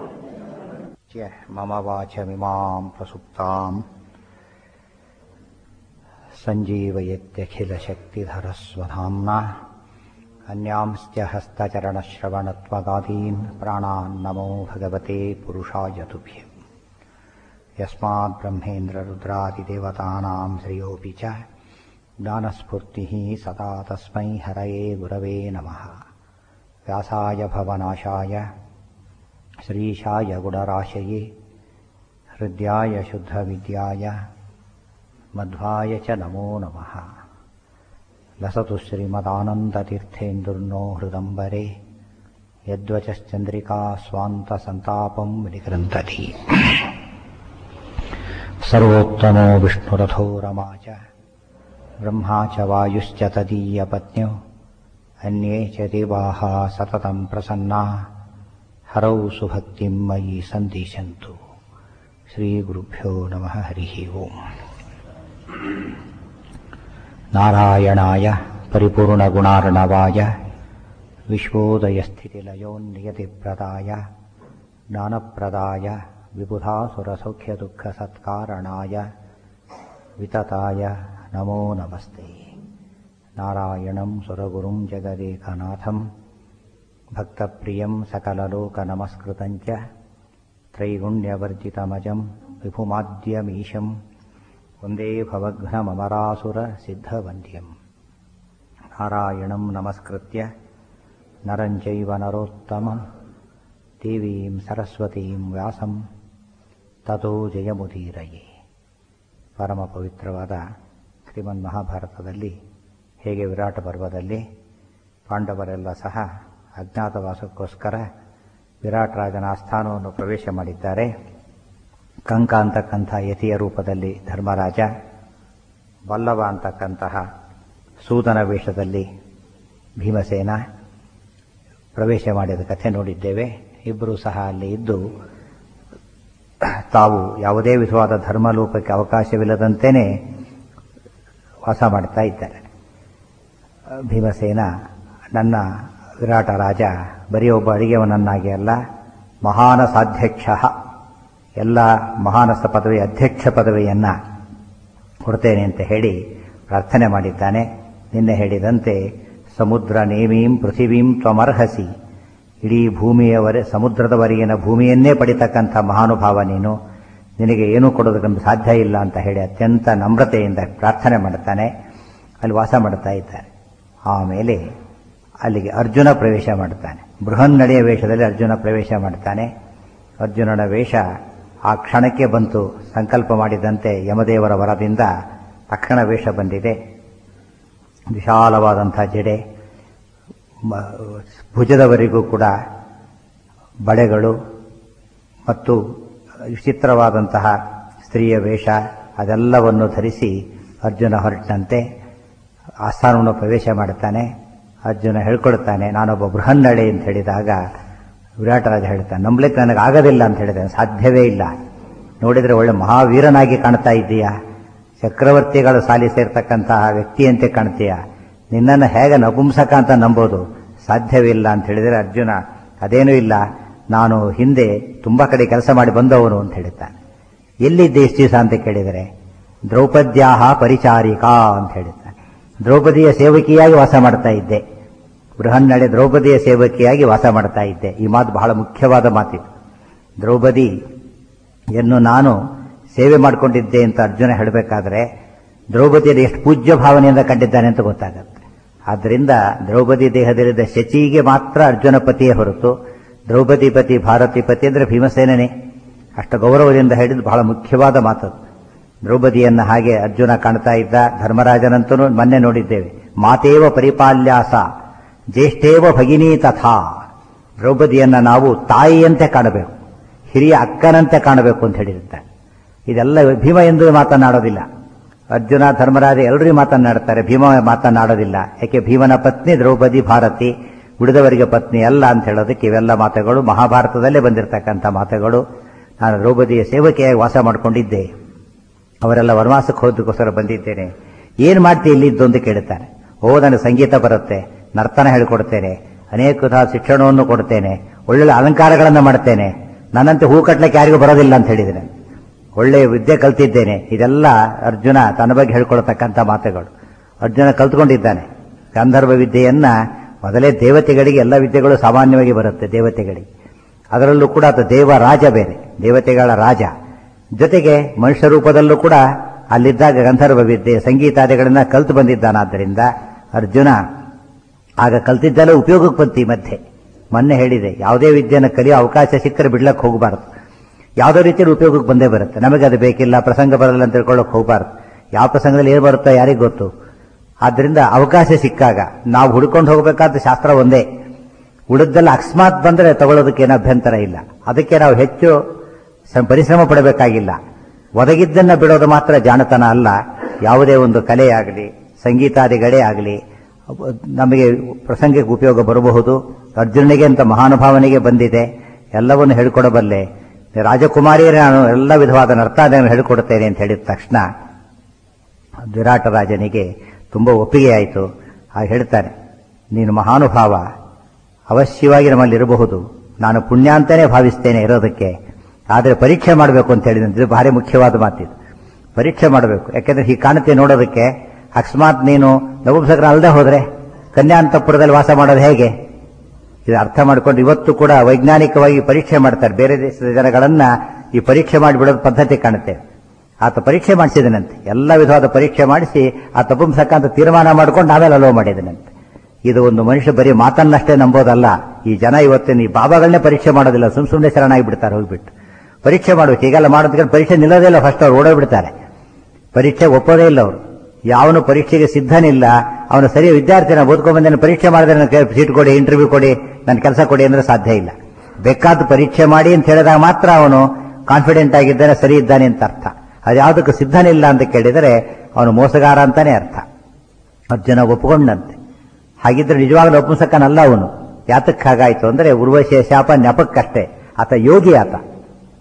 ಮಮ ವಾಚಮಿಮಾಂ ಪ್ರಸುಪ್ತಾಂ ಸಂಜೀವಯತ್ಯಖಿಲಶಕ್ತಿಧರಸ್ವಧಾಮ್ನಾ ಅನ್ಯಾಂಶ್ಚ ಹಸ್ತಚರಣಶ್ರವಣತ್ವಗಾದೀನ್ ಪ್ರಾಣಾನ್ ನಮೋ ಭಗವತೆ ಪುರುಷಾಯ ತುಭ್ಯಂ. ಯಸ್ಮಾತ್ ಬ್ರಹ್ಮೇಂದ್ರ ರುದ್ರಾದಿದೇವತಾನಾಂ ಶ್ರೇಯೋಪಿ ಚ ಜ್ಞಾನಸ್ಫೂರ್ತಿಃ ಸದಾ ತಸ್ಮೈ ಹರಯೇ ಗುರವೇ ನಮಃ. ವ್ಯಾಸಾಯ ಭವನಾಶಾಯ ಶ್ರೀಶಾಯ ಗುಣರಾಶಯೇ ಹೃದ್ಯಾಯ ಶುದ್ಧವಿದ್ಯಾಯ ಮಧ್ವಾಯ ಚ ನಮೋ ನಮಃ. ಲಸತು ಶ್ರೀಮದಾನಂದತೀರ್ಥೇಂದುರ್ನೋ ಹೃದಂಬರೆ ಯದ್ವಚಶ್ಚಂದ್ರಿಕಾ ಸ್ವಾಂತ ಸಂತಾಪಂ ವಿನಿಕೃಂತತಿ. ಸರ್ವೋತ್ತಮೋ ವಿಷ್ಣುರಥೋ ರಮಾ ಚ ಬ್ರಹ್ಮಾ ಚ ವಾಯುಶ್ಚ ತದೀಯಪತ್ನ್ಯೋ ಅನ್ಯೇ ಚ ದೇವಾಃ ಸತತಂ ಪ್ರಸನ್ನಾ ಹರೌ ಸುಭಕ್ತಿಂ ಮಯಿ ಸಂದಿಶಂತು. ಶ್ರೀಗುರುಭ್ಯೋ ನಮಃ. ಹರಿಃ ಓಂ. ನಾರಾಯಣಾಯ ಪರಿಪೂರ್ಣಗುಣಾರ್ಣವಾಯ ವಿಶ್ವೋದಯಸ್ಥಿತಿಲಯೋನ್ನಿಯತಿಪ್ರದಾಯ ಜ್ಞಾನಪ್ರದಾಯ ವಿಬುಧಾಸುರಸೌಖ್ಯದುಃಖಸತ್ಕಾರಣಾಯ ವಿತತಾಯ ನಮೋ ನಮಸ್ತೆ. ನಾರಾಯಣಂ ಸುರಗುರುಂ ಜಗದೇಕನಾಥಂ ಭಕ್ತಪ್ರಿಯಂ ಸಕಲಲೋಕನಮಸ್ಕೃತಂಚ ತ್ರೈಗುಣ್ಯವರ್ಜಿತಮಜಂ ವಿಭುಮಾದ್ಯಮೀಶಂ ವಂದೇ ಭವಘ್ನಮರಾಸುರ ಸಿದ್ಧವಂದ್ಯಂ. ನಾರಾಯಣಂ ನಮಸ್ಕೃತ್ಯ ನರಂ ಚೈವ ನರೋತ್ತಮಂ ದೇವೀಂ ಸರಸ್ವತೀಂ ವ್ಯಾಸಂ ತತೋ ಜಯಮುದೀರಯೇ. ಪರಮ ಪವಿತ್ರವಾದ ಶ್ರೀಮನ್ ಮಹಾಭಾರತದಲ್ಲಿ ಹೇಗೆ ವಿರಾಟ ಪರ್ವದಲ್ಲಿ ಪಾಂಡವರೆಲ್ಲ ಸಹ ಅಜ್ಞಾತವಾಸಕ್ಕೋಸ್ಕರ ವಿರಾಟ್ ರಾಜನ ಆಸ್ಥಾನವನ್ನು ಪ್ರವೇಶ ಮಾಡಿದ್ದಾರೆ. ಕಂಕ ಅಂತಕ್ಕಂಥ ಯತಿಯ ರೂಪದಲ್ಲಿ ಧರ್ಮರಾಜ, ವಲ್ಲಭ ಅಂತಕ್ಕಂತಹ ಸೂತನ ವೇಷದಲ್ಲಿ ಭೀಮಸೇನ ಪ್ರವೇಶ ಮಾಡಿದ ಕಥೆ ನೋಡಿದ್ದೇವೆ. ಇಬ್ಬರೂ ಸಹ ಅಲ್ಲಿ ಇದ್ದು ತಾವು ಯಾವುದೇ ವಿಧವಾದ ಧರ್ಮಲೋಕಕ್ಕೆ ಅವಕಾಶವಿಲ್ಲದಂತೆಯೇ ವಾಸ ಮಾಡ್ತಾ ಇದ್ದಾರೆ. ಭೀಮಸೇನ ನನ್ನ ವಿರಾಟ ರಾಜ ಬರೀ ಒಬ್ಬ ಅಡಿಗೆವನನ್ನಾಗಿ ಅಲ್ಲ, ಮಹಾನಸಾಧ್ಯಕ್ಷ, ಎಲ್ಲ ಮಹಾನಸ ಪದವಿ ಅಧ್ಯಕ್ಷ ಪದವಿಯನ್ನು ಕೊಡ್ತೇನೆ ಅಂತ ಹೇಳಿ ಪ್ರಾರ್ಥನೆ ಮಾಡಿದ್ದಾನೆ. ನಿನ್ನೆ ಹೇಳಿದಂತೆ ಸಮುದ್ರ ನೇಮೀಂ ಪೃಥಿವೀಂ ತ್ವಮರ್ಹಸಿ, ಇಡೀ ಸಮುದ್ರದವರೆಗಿನ ಭೂಮಿಯನ್ನೇ ಪಡಿತಕ್ಕಂಥ ಮಹಾನುಭಾವ ನೀನು, ನಿನಗೆ ಏನೂ ಕೊಡೋದಕ್ಕೆ ಸಾಧ್ಯ ಇಲ್ಲ ಅಂತ ಹೇಳಿ ಅತ್ಯಂತ ನಮ್ರತೆಯಿಂದ ಪ್ರಾರ್ಥನೆ ಮಾಡ್ತಾನೆ. ಅಲ್ಲಿ ವಾಸ ಮಾಡ್ತಾ ಇದ್ದಾರೆ. ಆಮೇಲೆ ಅಲ್ಲಿಗೆ ಅರ್ಜುನ ಪ್ರವೇಶ ಮಾಡ್ತಾನೆ. ಬೃಹನ್ನಡೆಯ ವೇಷದಲ್ಲಿ ಅರ್ಜುನ ಪ್ರವೇಶ ಮಾಡ್ತಾನೆ. ಅರ್ಜುನನ ವೇಷ ಆ ಕ್ಷಣಕ್ಕೆ ಬಂತು. ಸಂಕಲ್ಪ ಮಾಡಿದಂತೆ ಯಮದೇವರ ವರದಿಂದ ತಕ್ಷಣ ವೇಷ ಬಂದಿದೆ. ವಿಶಾಲವಾದಂಥ ಜಡೆ, ಭುಜದವರೆಗೂ ಕೂಡ ಬಳೆಗಳು ಮತ್ತು ವಿಚಿತ್ರವಾದಂತಹ ಸ್ತ್ರೀಯ ವೇಷ ಅದೆಲ್ಲವನ್ನು ಧರಿಸಿ ಅರ್ಜುನ ಹೊರಟಂತೆ ಆಸ್ಥಾನವನ್ನು ಪ್ರವೇಶ ಮಾಡುತ್ತಾನೆ. ಅರ್ಜುನ ಹೇಳ್ಕೊಳ್ತಾನೆ, ನಾನೊಬ್ಬ ಬೃಹನ್ನಳೆ ಅಂತ ಹೇಳಿದಾಗ ವಿರಾಟರಾಜ ಹೇಳ್ತಾನೆ, ನಂಬಲಿಕ್ಕೆ ನನಗೆ ಆಗೋದಿಲ್ಲ ಅಂತ ಹೇಳಿದ್ದಾನೆ. ಸಾಧ್ಯವೇ ಇಲ್ಲ, ನೋಡಿದರೆ ಒಳ್ಳೆ ಮಹಾವೀರನಾಗಿ ಕಾಣ್ತಾ ಇದ್ದೀಯಾ, ಚಕ್ರವರ್ತಿಗಳು ಸಾಲಿ ಸೇರ್ತಕ್ಕಂತಹ ವ್ಯಕ್ತಿಯಂತೆ ಕಾಣ್ತೀಯ, ನಿನ್ನನ್ನು ಹೇಗೆ ನಪುಂಸಕ ಅಂತ ನಂಬೋದು ಸಾಧ್ಯವಿಲ್ಲ ಅಂತ ಹೇಳಿದರೆ ಅರ್ಜುನ ಅದೇನೂ ಇಲ್ಲ, ನಾನು ಹಿಂದೆ ತುಂಬ ಕಡೆ ಕೆಲಸ ಮಾಡಿ ಬಂದವನು ಅಂತ ಹೇಳಿದ್ದಾನೆ. ಎಲ್ಲಿದ್ದೆ ಇಷ್ಟು ದಿವಸ ಅಂತ ಕೇಳಿದರೆ ದ್ರೌಪದ್ಯಾಹ ಪರಿಚಾರಿಕಾ ಅಂತ ಹೇಳಿದ್ದಾನೆ. ದ್ರೌಪದಿಯ ಸೇವಕಿಯಾಗಿ ವಾಸ ಮಾಡ್ತಾ ಇದ್ದೆ, ಬೃಹನ್ನಡೆ ದ್ರೌಪದಿಯ ಸೇವಕಿಯಾಗಿ ವಾಸ ಮಾಡ್ತಾ ಇದ್ದೆ. ಈ ಮಾತು ಬಹಳ ಮುಖ್ಯವಾದ ಮಾತಿತ್ತು. ದ್ರೌಪದಿಯನ್ನು ನಾನು ಸೇವೆ ಮಾಡಿಕೊಂಡಿದ್ದೆ ಅಂತ ಅರ್ಜುನ ಹೇಳಬೇಕಾದ್ರೆ ದ್ರೌಪದಿಯನ್ನು ಎಷ್ಟು ಪೂಜ್ಯ ಭಾವನೆಯಿಂದ ಕಂಡಿದ್ದಾನೆ ಅಂತ ಗೊತ್ತಾಗುತ್ತೆ. ಆದ್ದರಿಂದ ದ್ರೌಪದಿ ದೇಹದಲ್ಲಿದ್ದ ಶಚಿಗೆ ಮಾತ್ರ ಅರ್ಜುನ ಪತಿಯೇ ಹೊರತು ದ್ರೌಪದಿ ಪತಿ ಭಾರತಿ ಪತಿ ಅಂದರೆ ಭೀಮಸೇನನೇ. ಅಷ್ಟು ಗೌರವದಿಂದ ಹೇಳಿದ್ದು ಬಹಳ ಮುಖ್ಯವಾದ ಮಾತು. ದ್ರೌಪದಿಯನ್ನು ಹಾಗೆ ಅರ್ಜುನ ಕಾಣ್ತಾ ಇದ್ದ. ಧರ್ಮರಾಜನಂತೂ ಮೊನ್ನೆ ನೋಡಿದ್ದೇವೆ, ಮಾತೇವ ಪರಿಪಾಲ್ಯಾಸ ಜ್ಯೇಷ್ಠೇವ ಭಗಿನಿ ತಥಾ. ದ್ರೌಪದಿಯನ್ನು ನಾವು ತಾಯಿಯಂತೆ ಕಾಣಬೇಕು, ಹಿರಿಯ ಅಕ್ಕನಂತೆ ಕಾಣಬೇಕು ಅಂತ ಹೇಳಿರ್ತಾರೆ. ಇದೆಲ್ಲ ಭೀಮ ಎಂದು ಮಾತನಾಡೋದಿಲ್ಲ. ಅರ್ಜುನ ಧರ್ಮರಾಜ ಎಲ್ಲರೂ ಮಾತನಾಡ್ತಾರೆ, ಭೀಮ ಮಾತನಾಡೋದಿಲ್ಲ. ಯಾಕೆ ಭೀಮನ ಪತ್ನಿ ದ್ರೌಪದಿ ಭಾರತಿ, ಉಳಿದವರಿಗೆ ಪತ್ನಿ ಅಲ್ಲ ಅಂತ ಹೇಳೋದಕ್ಕೆ ಇವೆಲ್ಲ ಮಾತುಗಳು ಮಹಾಭಾರತದಲ್ಲೇ ಬಂದಿರತಕ್ಕಂಥ ಮಾತುಗಳು. ನಾನು ದ್ರೌಪದಿಯ ಸೇವಕಿಯಾಗಿ ವಾಸ ಮಾಡಿಕೊಂಡಿದ್ದೆ, ಅವರೆಲ್ಲ ವನವಾಸಕ್ಕೆ ಹೋದಕ್ಕೋಸ್ಕರ ಬಂದಿದ್ದೇನೆ. ಏನು ಮಾಡ್ತೀವಿ ಇಲ್ಲಿದ್ದು ಅಂತ ಕೇಳುತ್ತಾರೆ. ನನಗೆ ಸಂಗೀತ ಬರುತ್ತೆ, ನರ್ತನ ಹೇಳಿಕೊಡ್ತೇನೆ, ಅನೇಕ ಶಿಕ್ಷಣವನ್ನು ಕೊಡ್ತೇನೆ, ಒಳ್ಳೊಳ್ಳೆ ಅಲಂಕಾರಗಳನ್ನು ಮಾಡ್ತೇನೆ, ನನ್ನಂತೆ ಹೂ ಕಟ್ಲಿಕ್ಕೆ ಯಾರಿಗೂ ಬರೋದಿಲ್ಲ ಅಂತ ಹೇಳಿದರೆ ಒಳ್ಳೆಯ ವಿದ್ಯೆ ಕಲ್ತಿದ್ದೇನೆ. ಇದೆಲ್ಲ ಅರ್ಜುನ ತನ್ನ ಬಗ್ಗೆ ಹೇಳ್ಕೊಳ್ತಕ್ಕಂಥ ಮಾತುಗಳು. ಅರ್ಜುನ ಕಲ್ತ್ಕೊಂಡಿದ್ದಾನೆ ಗಂಧರ್ವ ವಿದ್ಯೆಯನ್ನ. ಮೊದಲೇ ದೇವತೆಗಳಿಗೆ ಎಲ್ಲ ವಿದ್ಯೆಗಳು ಸಾಮಾನ್ಯವಾಗಿ ಬರುತ್ತೆ ದೇವತೆಗಳಿಗೆ, ಅದರಲ್ಲೂ ಕೂಡ ಅದು ದೇವರಾಜ ಬೇರೆ, ದೇವತೆಗಳ ರಾಜ. ಜೊತೆಗೆ ಮನುಷ್ಯ ರೂಪದಲ್ಲೂ ಕೂಡ ಅಲ್ಲಿದ್ದಾಗ ಗಂಧರ್ವ ವಿದ್ಯೆ ಸಂಗೀತಾದಿಗಳನ್ನ ಕಲ್ತು ಬಂದಿದ್ದಾನಾದ್ದರಿಂದ ಅರ್ಜುನ ಆಗ ಕಲ್ತಿದ್ದೆಲ್ಲ ಉಪಯೋಗಕ್ಕೆ ಬಂತು. ಈ ಮಧ್ಯೆ ಮೊನ್ನೆ ಹೇಳಿದೆ, ಯಾವುದೇ ವಿದ್ಯೆಯನ್ನು ಕಲಿಯೋ ಅವಕಾಶ ಸಿಕ್ಕರೆ ಬಿಡ್ಲಕ್ಕೆ ಹೋಗಬಾರ್ದು. ಯಾವುದೋ ರೀತಿಯಲ್ಲಿ ಉಪಯೋಗಕ್ಕೆ ಬಂದೇ ಬರುತ್ತೆ. ನಮಗೆ ಅದು ಬೇಕಿಲ್ಲ, ಪ್ರಸಂಗ ಬರಲ್ಲ ಅಂತ ತಿಳ್ಕೊಳ್ಳೋಕೆ ಹೋಗಬಾರ್ದು. ಯಾವ ಪ್ರಸಂಗದಲ್ಲಿ ಏನು ಬರುತ್ತೋ ಯಾರಿಗೂ ಗೊತ್ತು. ಆದ್ದರಿಂದ ಅವಕಾಶ ಸಿಕ್ಕಾಗ ನಾವು ಹುಡ್ಕೊಂಡು ಹೋಗಬೇಕಾದ ಶಾಸ್ತ್ರ ಒಂದೇ. ಉಳಿದೆಲ್ಲ ಅಕಸ್ಮಾತ್ ಬಂದರೆ ತಗೊಳ್ಳೋದಕ್ಕೆ ಏನು ಅಭ್ಯಂತರ ಇಲ್ಲ. ಅದಕ್ಕೆ ನಾವು ಹೆಚ್ಚು ಪರಿಶ್ರಮ ಪಡಬೇಕಾಗಿಲ್ಲ. ಒದಗಿದ್ದನ್ನ ಬಿಡೋದು ಮಾತ್ರ ಜಾಣತನ ಅಲ್ಲ. ಯಾವುದೇ ಒಂದು ಕಲೆಯಾಗಲಿ ಸಂಗೀತಾದಿಗಳೇ ಆಗಲಿ ನಮಗೆ ಪ್ರಸಂಗಕ್ಕೆ ಉಪಯೋಗ ಬರಬಹುದು. ಅರ್ಜುನನಿಗೆ ಅಂತ ಮಹಾನುಭಾವನೆಗೆ ಬಂದಿದೆ, ಎಲ್ಲವನ್ನು ಹೇಳಿಕೊಡಬಲ್ಲೆ. ರಾಜಕುಮಾರಿಯರೇ ನಾನು ಎಲ್ಲ ವಿಧವಾದ ನರ್ತಾದಿಗಳನ್ನು ಹೇಳಿಕೊಡುತ್ತೇನೆ ಅಂತ ಹೇಳಿದ ತಕ್ಷಣ ವಿರಾಟ ರಾಜನಿಗೆ ತುಂಬ ಒಪ್ಪಿಗೆ ಆಯಿತು. ಹಾಗೆ ಹೇಳ್ತಾರೆ, ನೀನು ಮಹಾನುಭಾವ, ಅವಶ್ಯವಾಗಿ ನಮ್ಮಲ್ಲಿರಬಹುದು, ನಾನು ಪುಣ್ಯ ಅಂತಲೇ ಭಾವಿಸ್ತೇನೆ ಇರೋದಕ್ಕೆ, ಆದರೆ ಪರೀಕ್ಷೆ ಮಾಡಬೇಕು ಅಂತ ಹೇಳಿದಂತೆ. ಇದು ಭಾರಿ ಮುಖ್ಯವಾದ ಮಾತಿದು, ಪರೀಕ್ಷೆ ಮಾಡಬೇಕು. ಯಾಕೆಂದ್ರೆ ಹೀಗೆ ಕಾಣುತ್ತೆ ನೋಡೋದಕ್ಕೆ. ಅಕಸ್ಮಾತ್ ನೀನು ನಪುಂಸಕನ ಅಲ್ಲದೆ ಹೋದರೆ ಕನ್ಯಾಂತಪುರದಲ್ಲಿ ವಾಸ ಮಾಡೋದು ಹೇಗೆ? ಇದು ಅರ್ಥ ಮಾಡಿಕೊಂಡು ಇವತ್ತು ಕೂಡ ವೈಜ್ಞಾನಿಕವಾಗಿ ಪರೀಕ್ಷೆ ಮಾಡ್ತಾರೆ. ಬೇರೆ ದೇಶದ ಜನಗಳನ್ನ ಈ ಪರೀಕ್ಷೆ ಮಾಡಿಬಿಡೋದು ಪದ್ಧತಿ ಕಾಣುತ್ತೆ. ಆತ ಪರೀಕ್ಷೆ ಮಾಡಿಸಿದನಂತೆ, ಎಲ್ಲ ವಿಧವಾದ ಪರೀಕ್ಷೆ ಮಾಡಿಸಿ ಆ ತಪುಂಸಕ ಅಂತ ತೀರ್ಮಾನ ಮಾಡ್ಕೊಂಡು ಆಮೇಲೆ ಅಲೋ ಮಾಡಿದನಂತೆ. ಇದು ಒಂದು ಮನುಷ್ಯ ಬರೀ ಮಾತನ್ನಷ್ಟೇ ನಂಬೋದಲ್ಲ. ಈ ಜನ ಇವತ್ತಿನ ಈ ಬಾಬಾಗಳನ್ನೇ ಪರೀಕ್ಷೆ ಮಾಡೋದಿಲ್ಲ, ಸುಮ್ಮನೆ ಶರಣಾಗಿ ಬಿಡ್ತಾರೆ. ಹೋಗ್ಬಿಟ್ಟು ಪರೀಕ್ಷೆ ಮಾಡಬೇಕು. ಈಗೆಲ್ಲ ಮಾಡೋದಕ್ಕೆ ಪರೀಕ್ಷೆ ನಿಲ್ಲೋದೇ ಇಲ್ಲ, ಫಸ್ಟ್ ಅವ್ರು ಓಡೋಗ್ಬಿಡ್ತಾರೆ. ಪರೀಕ್ಷೆ ಒಪ್ಪೋದೇ ಇಲ್ಲ ಅವರು. ಯಾವನು ಪರೀಕ್ಷೆಗೆ ಸಿದ್ಧನಿಲ್ಲ ಅವನು ಸರಿಯ ವಿದ್ಯಾರ್ಥಿನ ಓದ್ಕೊಂಡ್ಬಂದೇನು ಪರೀಕ್ಷೆ ಮಾಡಿದ್ರೆ ನನ್ನ ಸೀಟ್ ಕೊಡಿ, ಇಂಟರ್ವ್ಯೂ ಕೊಡಿ, ನನ್ನ ಕೆಲಸ ಕೊಡಿ ಅಂದ್ರೆ ಸಾಧ್ಯ ಇಲ್ಲ. ಬೇಕಾದ ಪರೀಕ್ಷೆ ಮಾಡಿ ಅಂತ ಹೇಳಿದಾಗ ಮಾತ್ರ ಅವನು ಕಾನ್ಫಿಡೆಂಟ್ ಆಗಿದ್ದಾನೆ, ಸರಿ ಇದ್ದಾನೆ ಅಂತ ಅರ್ಥ. ಅದ್ಯಾವುದಕ್ಕೂ ಸಿದ್ಧನಿಲ್ಲ ಅಂತ ಕೇಳಿದರೆ ಅವನು ಮೋಸಗಾರ ಅಂತಾನೆ ಅರ್ಥ. ಅರ್ಜುನ ಒಪ್ಪಿಕೊಂಡಂತೆ. ಹಾಗಿದ್ರೆ ನಿಜವಾಗ್ಲೂ ನಪುಂಸಕನಲ್ಲ ಅವನು. ಯಾತಕ್ಕೆ ಹಾಗಾಯ್ತು ಅಂದ್ರೆ ಉರ್ವಶಿಯ ಶಾಪ ನೆಪಕ್ಕಷ್ಟೇ. ಆತ ಯೋಗಿ. ಆತ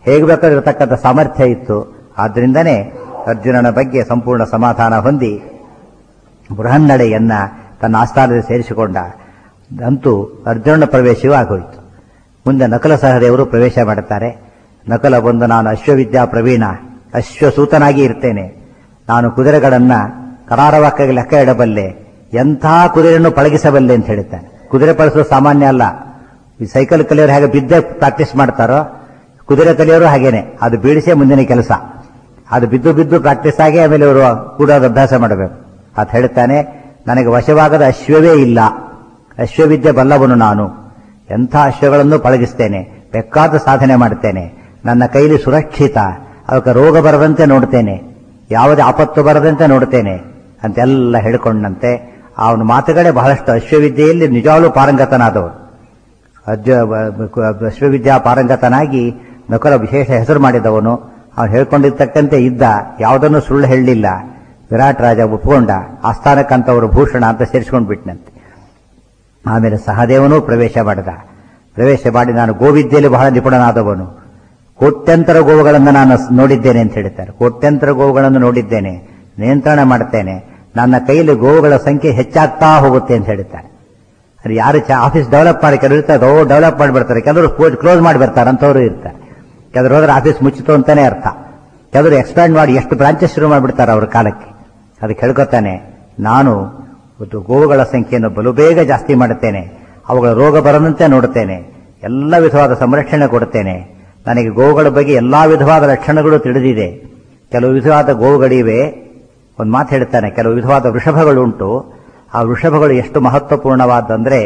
ಹೇಗೆ ಬೇಕಾದ್ರೂ ಇರತಕ್ಕಂಥ ಸಾಮರ್ಥ್ಯ ಇತ್ತು. ಆದ್ದರಿಂದನೇ ಅರ್ಜುನನ ಬಗ್ಗೆ ಸಂಪೂರ್ಣ ಸಮಾಧಾನ ಹೊಂದಿ ಬೃಹನ್ನಡೆಯನ್ನ ತನ್ನ ಆಸ್ಥಾನದಲ್ಲಿ ಸೇರಿಸಿಕೊಂಡ. ಅಂತೂ ಅರ್ಜುನನ ಪ್ರವೇಶವೂ ಆಗೋಯಿತು. ಮುಂದೆ ನಕಲ ಸಹದೇವರು ಪ್ರವೇಶ ಮಾಡುತ್ತಾರೆ. ನಕಲ ಬಂದು, ನಾನು ಅಶ್ವವಿದ್ಯಾ ಪ್ರವೀಣ, ಅಶ್ವಸೂತನಾಗಿ ಇರ್ತೇನೆ, ನಾನು ಕುದುರೆಗಳನ್ನ ಕರಾರವಾಕ್ಕಾಗಿ ಲೆಕ್ಕ ಇಡಬಲ್ಲೆ, ಎಂಥ ಕುದುರೆಯನ್ನು ಪಳಗಿಸಬಲ್ಲೆ ಅಂತ ಹೇಳ್ತಾನೆ. ಕುದುರೆ ಪಳಸೋದು ಸಾಮಾನ್ಯ ಅಲ್ಲ. ಈ ಸೈಕಲ್ ಕಲಿಯೋರು ಹೇಗೆ ಬಿದ್ದೆ ಪ್ರಾಕ್ಟೀಸ್ ಮಾಡ್ತಾರೋ, ಕುದುರೆ ಕಲಿಯೋರು ಹಾಗೇನೆ, ಅದು ಬೀಳಿಸೇ ಮುಂದಿನ ಕೆಲಸ. ಅದು ಬಿದ್ದು ಬಿದ್ದು ಪ್ರಾಕ್ಟೀಸ್ ಆಗಿ ಆಮೇಲೆ ಅವರು ಕೂಡೋದು ಅಭ್ಯಾಸ ಮಾಡಬೇಕು ಅಂತ ಹೇಳ್ತಾನೆ. ನನಗೆ ವಶವಾಗದ ಅಶ್ವವೇ ಇಲ್ಲ, ಅಶ್ವವಿದ್ಯೆ ಬಲ್ಲವನು ನಾನು, ಎಂಥ ಅಶ್ವಗಳನ್ನು ಪಳಗಿಸ್ತೇನೆ, ಬೇಕಾದ ಸಾಧನೆ ಮಾಡ್ತೇನೆ, ನನ್ನ ಕೈಲಿ ಸುರಕ್ಷಿತ, ಅದಕ್ಕೆ ರೋಗ ಬರದಂತೆ ನೋಡ್ತೇನೆ, ಯಾವುದೇ ಆಪತ್ತು ಬರದಂತೆ ನೋಡ್ತೇನೆ ಅಂತೆಲ್ಲ ಹೇಳಿಕೊಂಡಂತೆ ಅವನ ಮಾತುಗಳೇ ಬಹಳಷ್ಟು. ಅಶ್ವವಿದ್ಯೆಯಲ್ಲಿ ನಿಜವಾಗ್ಲೂ ಪಾರಂಗತನಾದವರು. ಅಶ್ವವಿದ್ಯಾ ಪಾರಂಗತನಾಗಿ ನಕುಲ ವಿಶೇಷ ಹೆಸರು ಮಾಡಿದವನು. ಅವನು ಹೇಳ್ಕೊಂಡಿರ್ತಕ್ಕಂತೆ ಇದ್ದ, ಯಾವುದನ್ನು ಸುಳ್ಳು ಹೇಳಲಿಲ್ಲ. ವಿರಾಟ್ ರಾಜ ಒಪ್ಕೊಂಡ, ಆಸ್ಥಾನಕ್ಕಂತವರು ಭೂಷಣ ಅಂತ ಸೇರಿಸ್ಕೊಂಡು ಬಿಟ್ಟನಂತೆ. ಆಮೇಲೆ ಸಹದೇವನೂ ಪ್ರವೇಶ ಮಾಡಿದ. ಪ್ರವೇಶ ಮಾಡಿ, ನಾನು ಗೋವಿದ್ಯೆಯಲ್ಲಿ ಬಹಳ ನಿಪುಣನಾದವನು, ಕೋಟ್ಯಂತರ ಗೋವುಗಳನ್ನು ನಾನು ನೋಡಿದ್ದೇನೆ ಅಂತ ಹೇಳ್ತಾರೆ. ಕೋಟ್ಯಂತರ ಗೋವುಗಳನ್ನು ನೋಡಿದ್ದೇನೆ, ನಿಯಂತ್ರಣ ಮಾಡ್ತೇನೆ, ನನ್ನ ಕೈಯಲ್ಲಿ ಗೋವುಗಳ ಸಂಖ್ಯೆ ಹೆಚ್ಚಾಗ್ತಾ ಹೋಗುತ್ತೆ ಅಂತ ಹೇಳ್ತಾರೆ. ಅದು ಯಾರು ಆಫೀಸ್ ಡೆವಲಪ್ ಮಾಡಿ, ಕೆಲವರು ಇರ್ತಾರೆ ಡೆವಲಪ್ ಮಾಡಿಬಿಡ್ತಾರೆ, ಕೆಲವರು ಕ್ಲೋಸ್ ಮಾಡಿ ಬರ್ತಾರೆ ಅಂತವರು ಇರ್ತಾರೆ. ಕೆಲವರು ಹೋದ್ರೆ ಆಫೀಸ್ ಮುಚ್ಚಿತು ಅಂತಾನೆ ಅರ್ಥ. ಕೆಲವರು ಎಕ್ಸ್ಪ್ಯಾಂಡ್ ಮಾಡಿ ಎಷ್ಟು ಬ್ರಾಂಚಸ್ ಶುರು ಮಾಡಿಬಿಡ್ತಾರೆ ಅವ್ರ ಕಾಲಕ್ಕೆ. ಅದಕ್ಕೆ ಹೇಳ್ಕೊತಾನೆ, ನಾನು ಗೋವುಗಳ ಸಂಖ್ಯೆಯನ್ನು ಬಲು ಬೇಗ ಜಾಸ್ತಿ ಮಾಡುತ್ತೇನೆ, ಅವುಗಳ ರೋಗ ಬರದಂತೆ ನೋಡುತ್ತೇನೆ, ಎಲ್ಲ ವಿಧವಾದ ಸಂರಕ್ಷಣೆ ಕೊಡುತ್ತೇನೆ, ನನಗೆ ಗೋವುಗಳ ಬಗ್ಗೆ ಎಲ್ಲಾ ವಿಧವಾದ ಲಕ್ಷಣಗಳು ತಿಳಿದಿದೆ. ಕೆಲವು ವಿಧವಾದ ಗೋವುಗಳಿವೆ. ಒಂದು ಮಾತು ಹೇಳ್ತಾನೆ, ಕೆಲವು ವಿಧವಾದ ವೃಷಭಗಳುಂಟು. ಆ ವೃಷಭಗಳು ಎಷ್ಟು ಮಹತ್ವಪೂರ್ಣವಾದಂದ್ರೆ,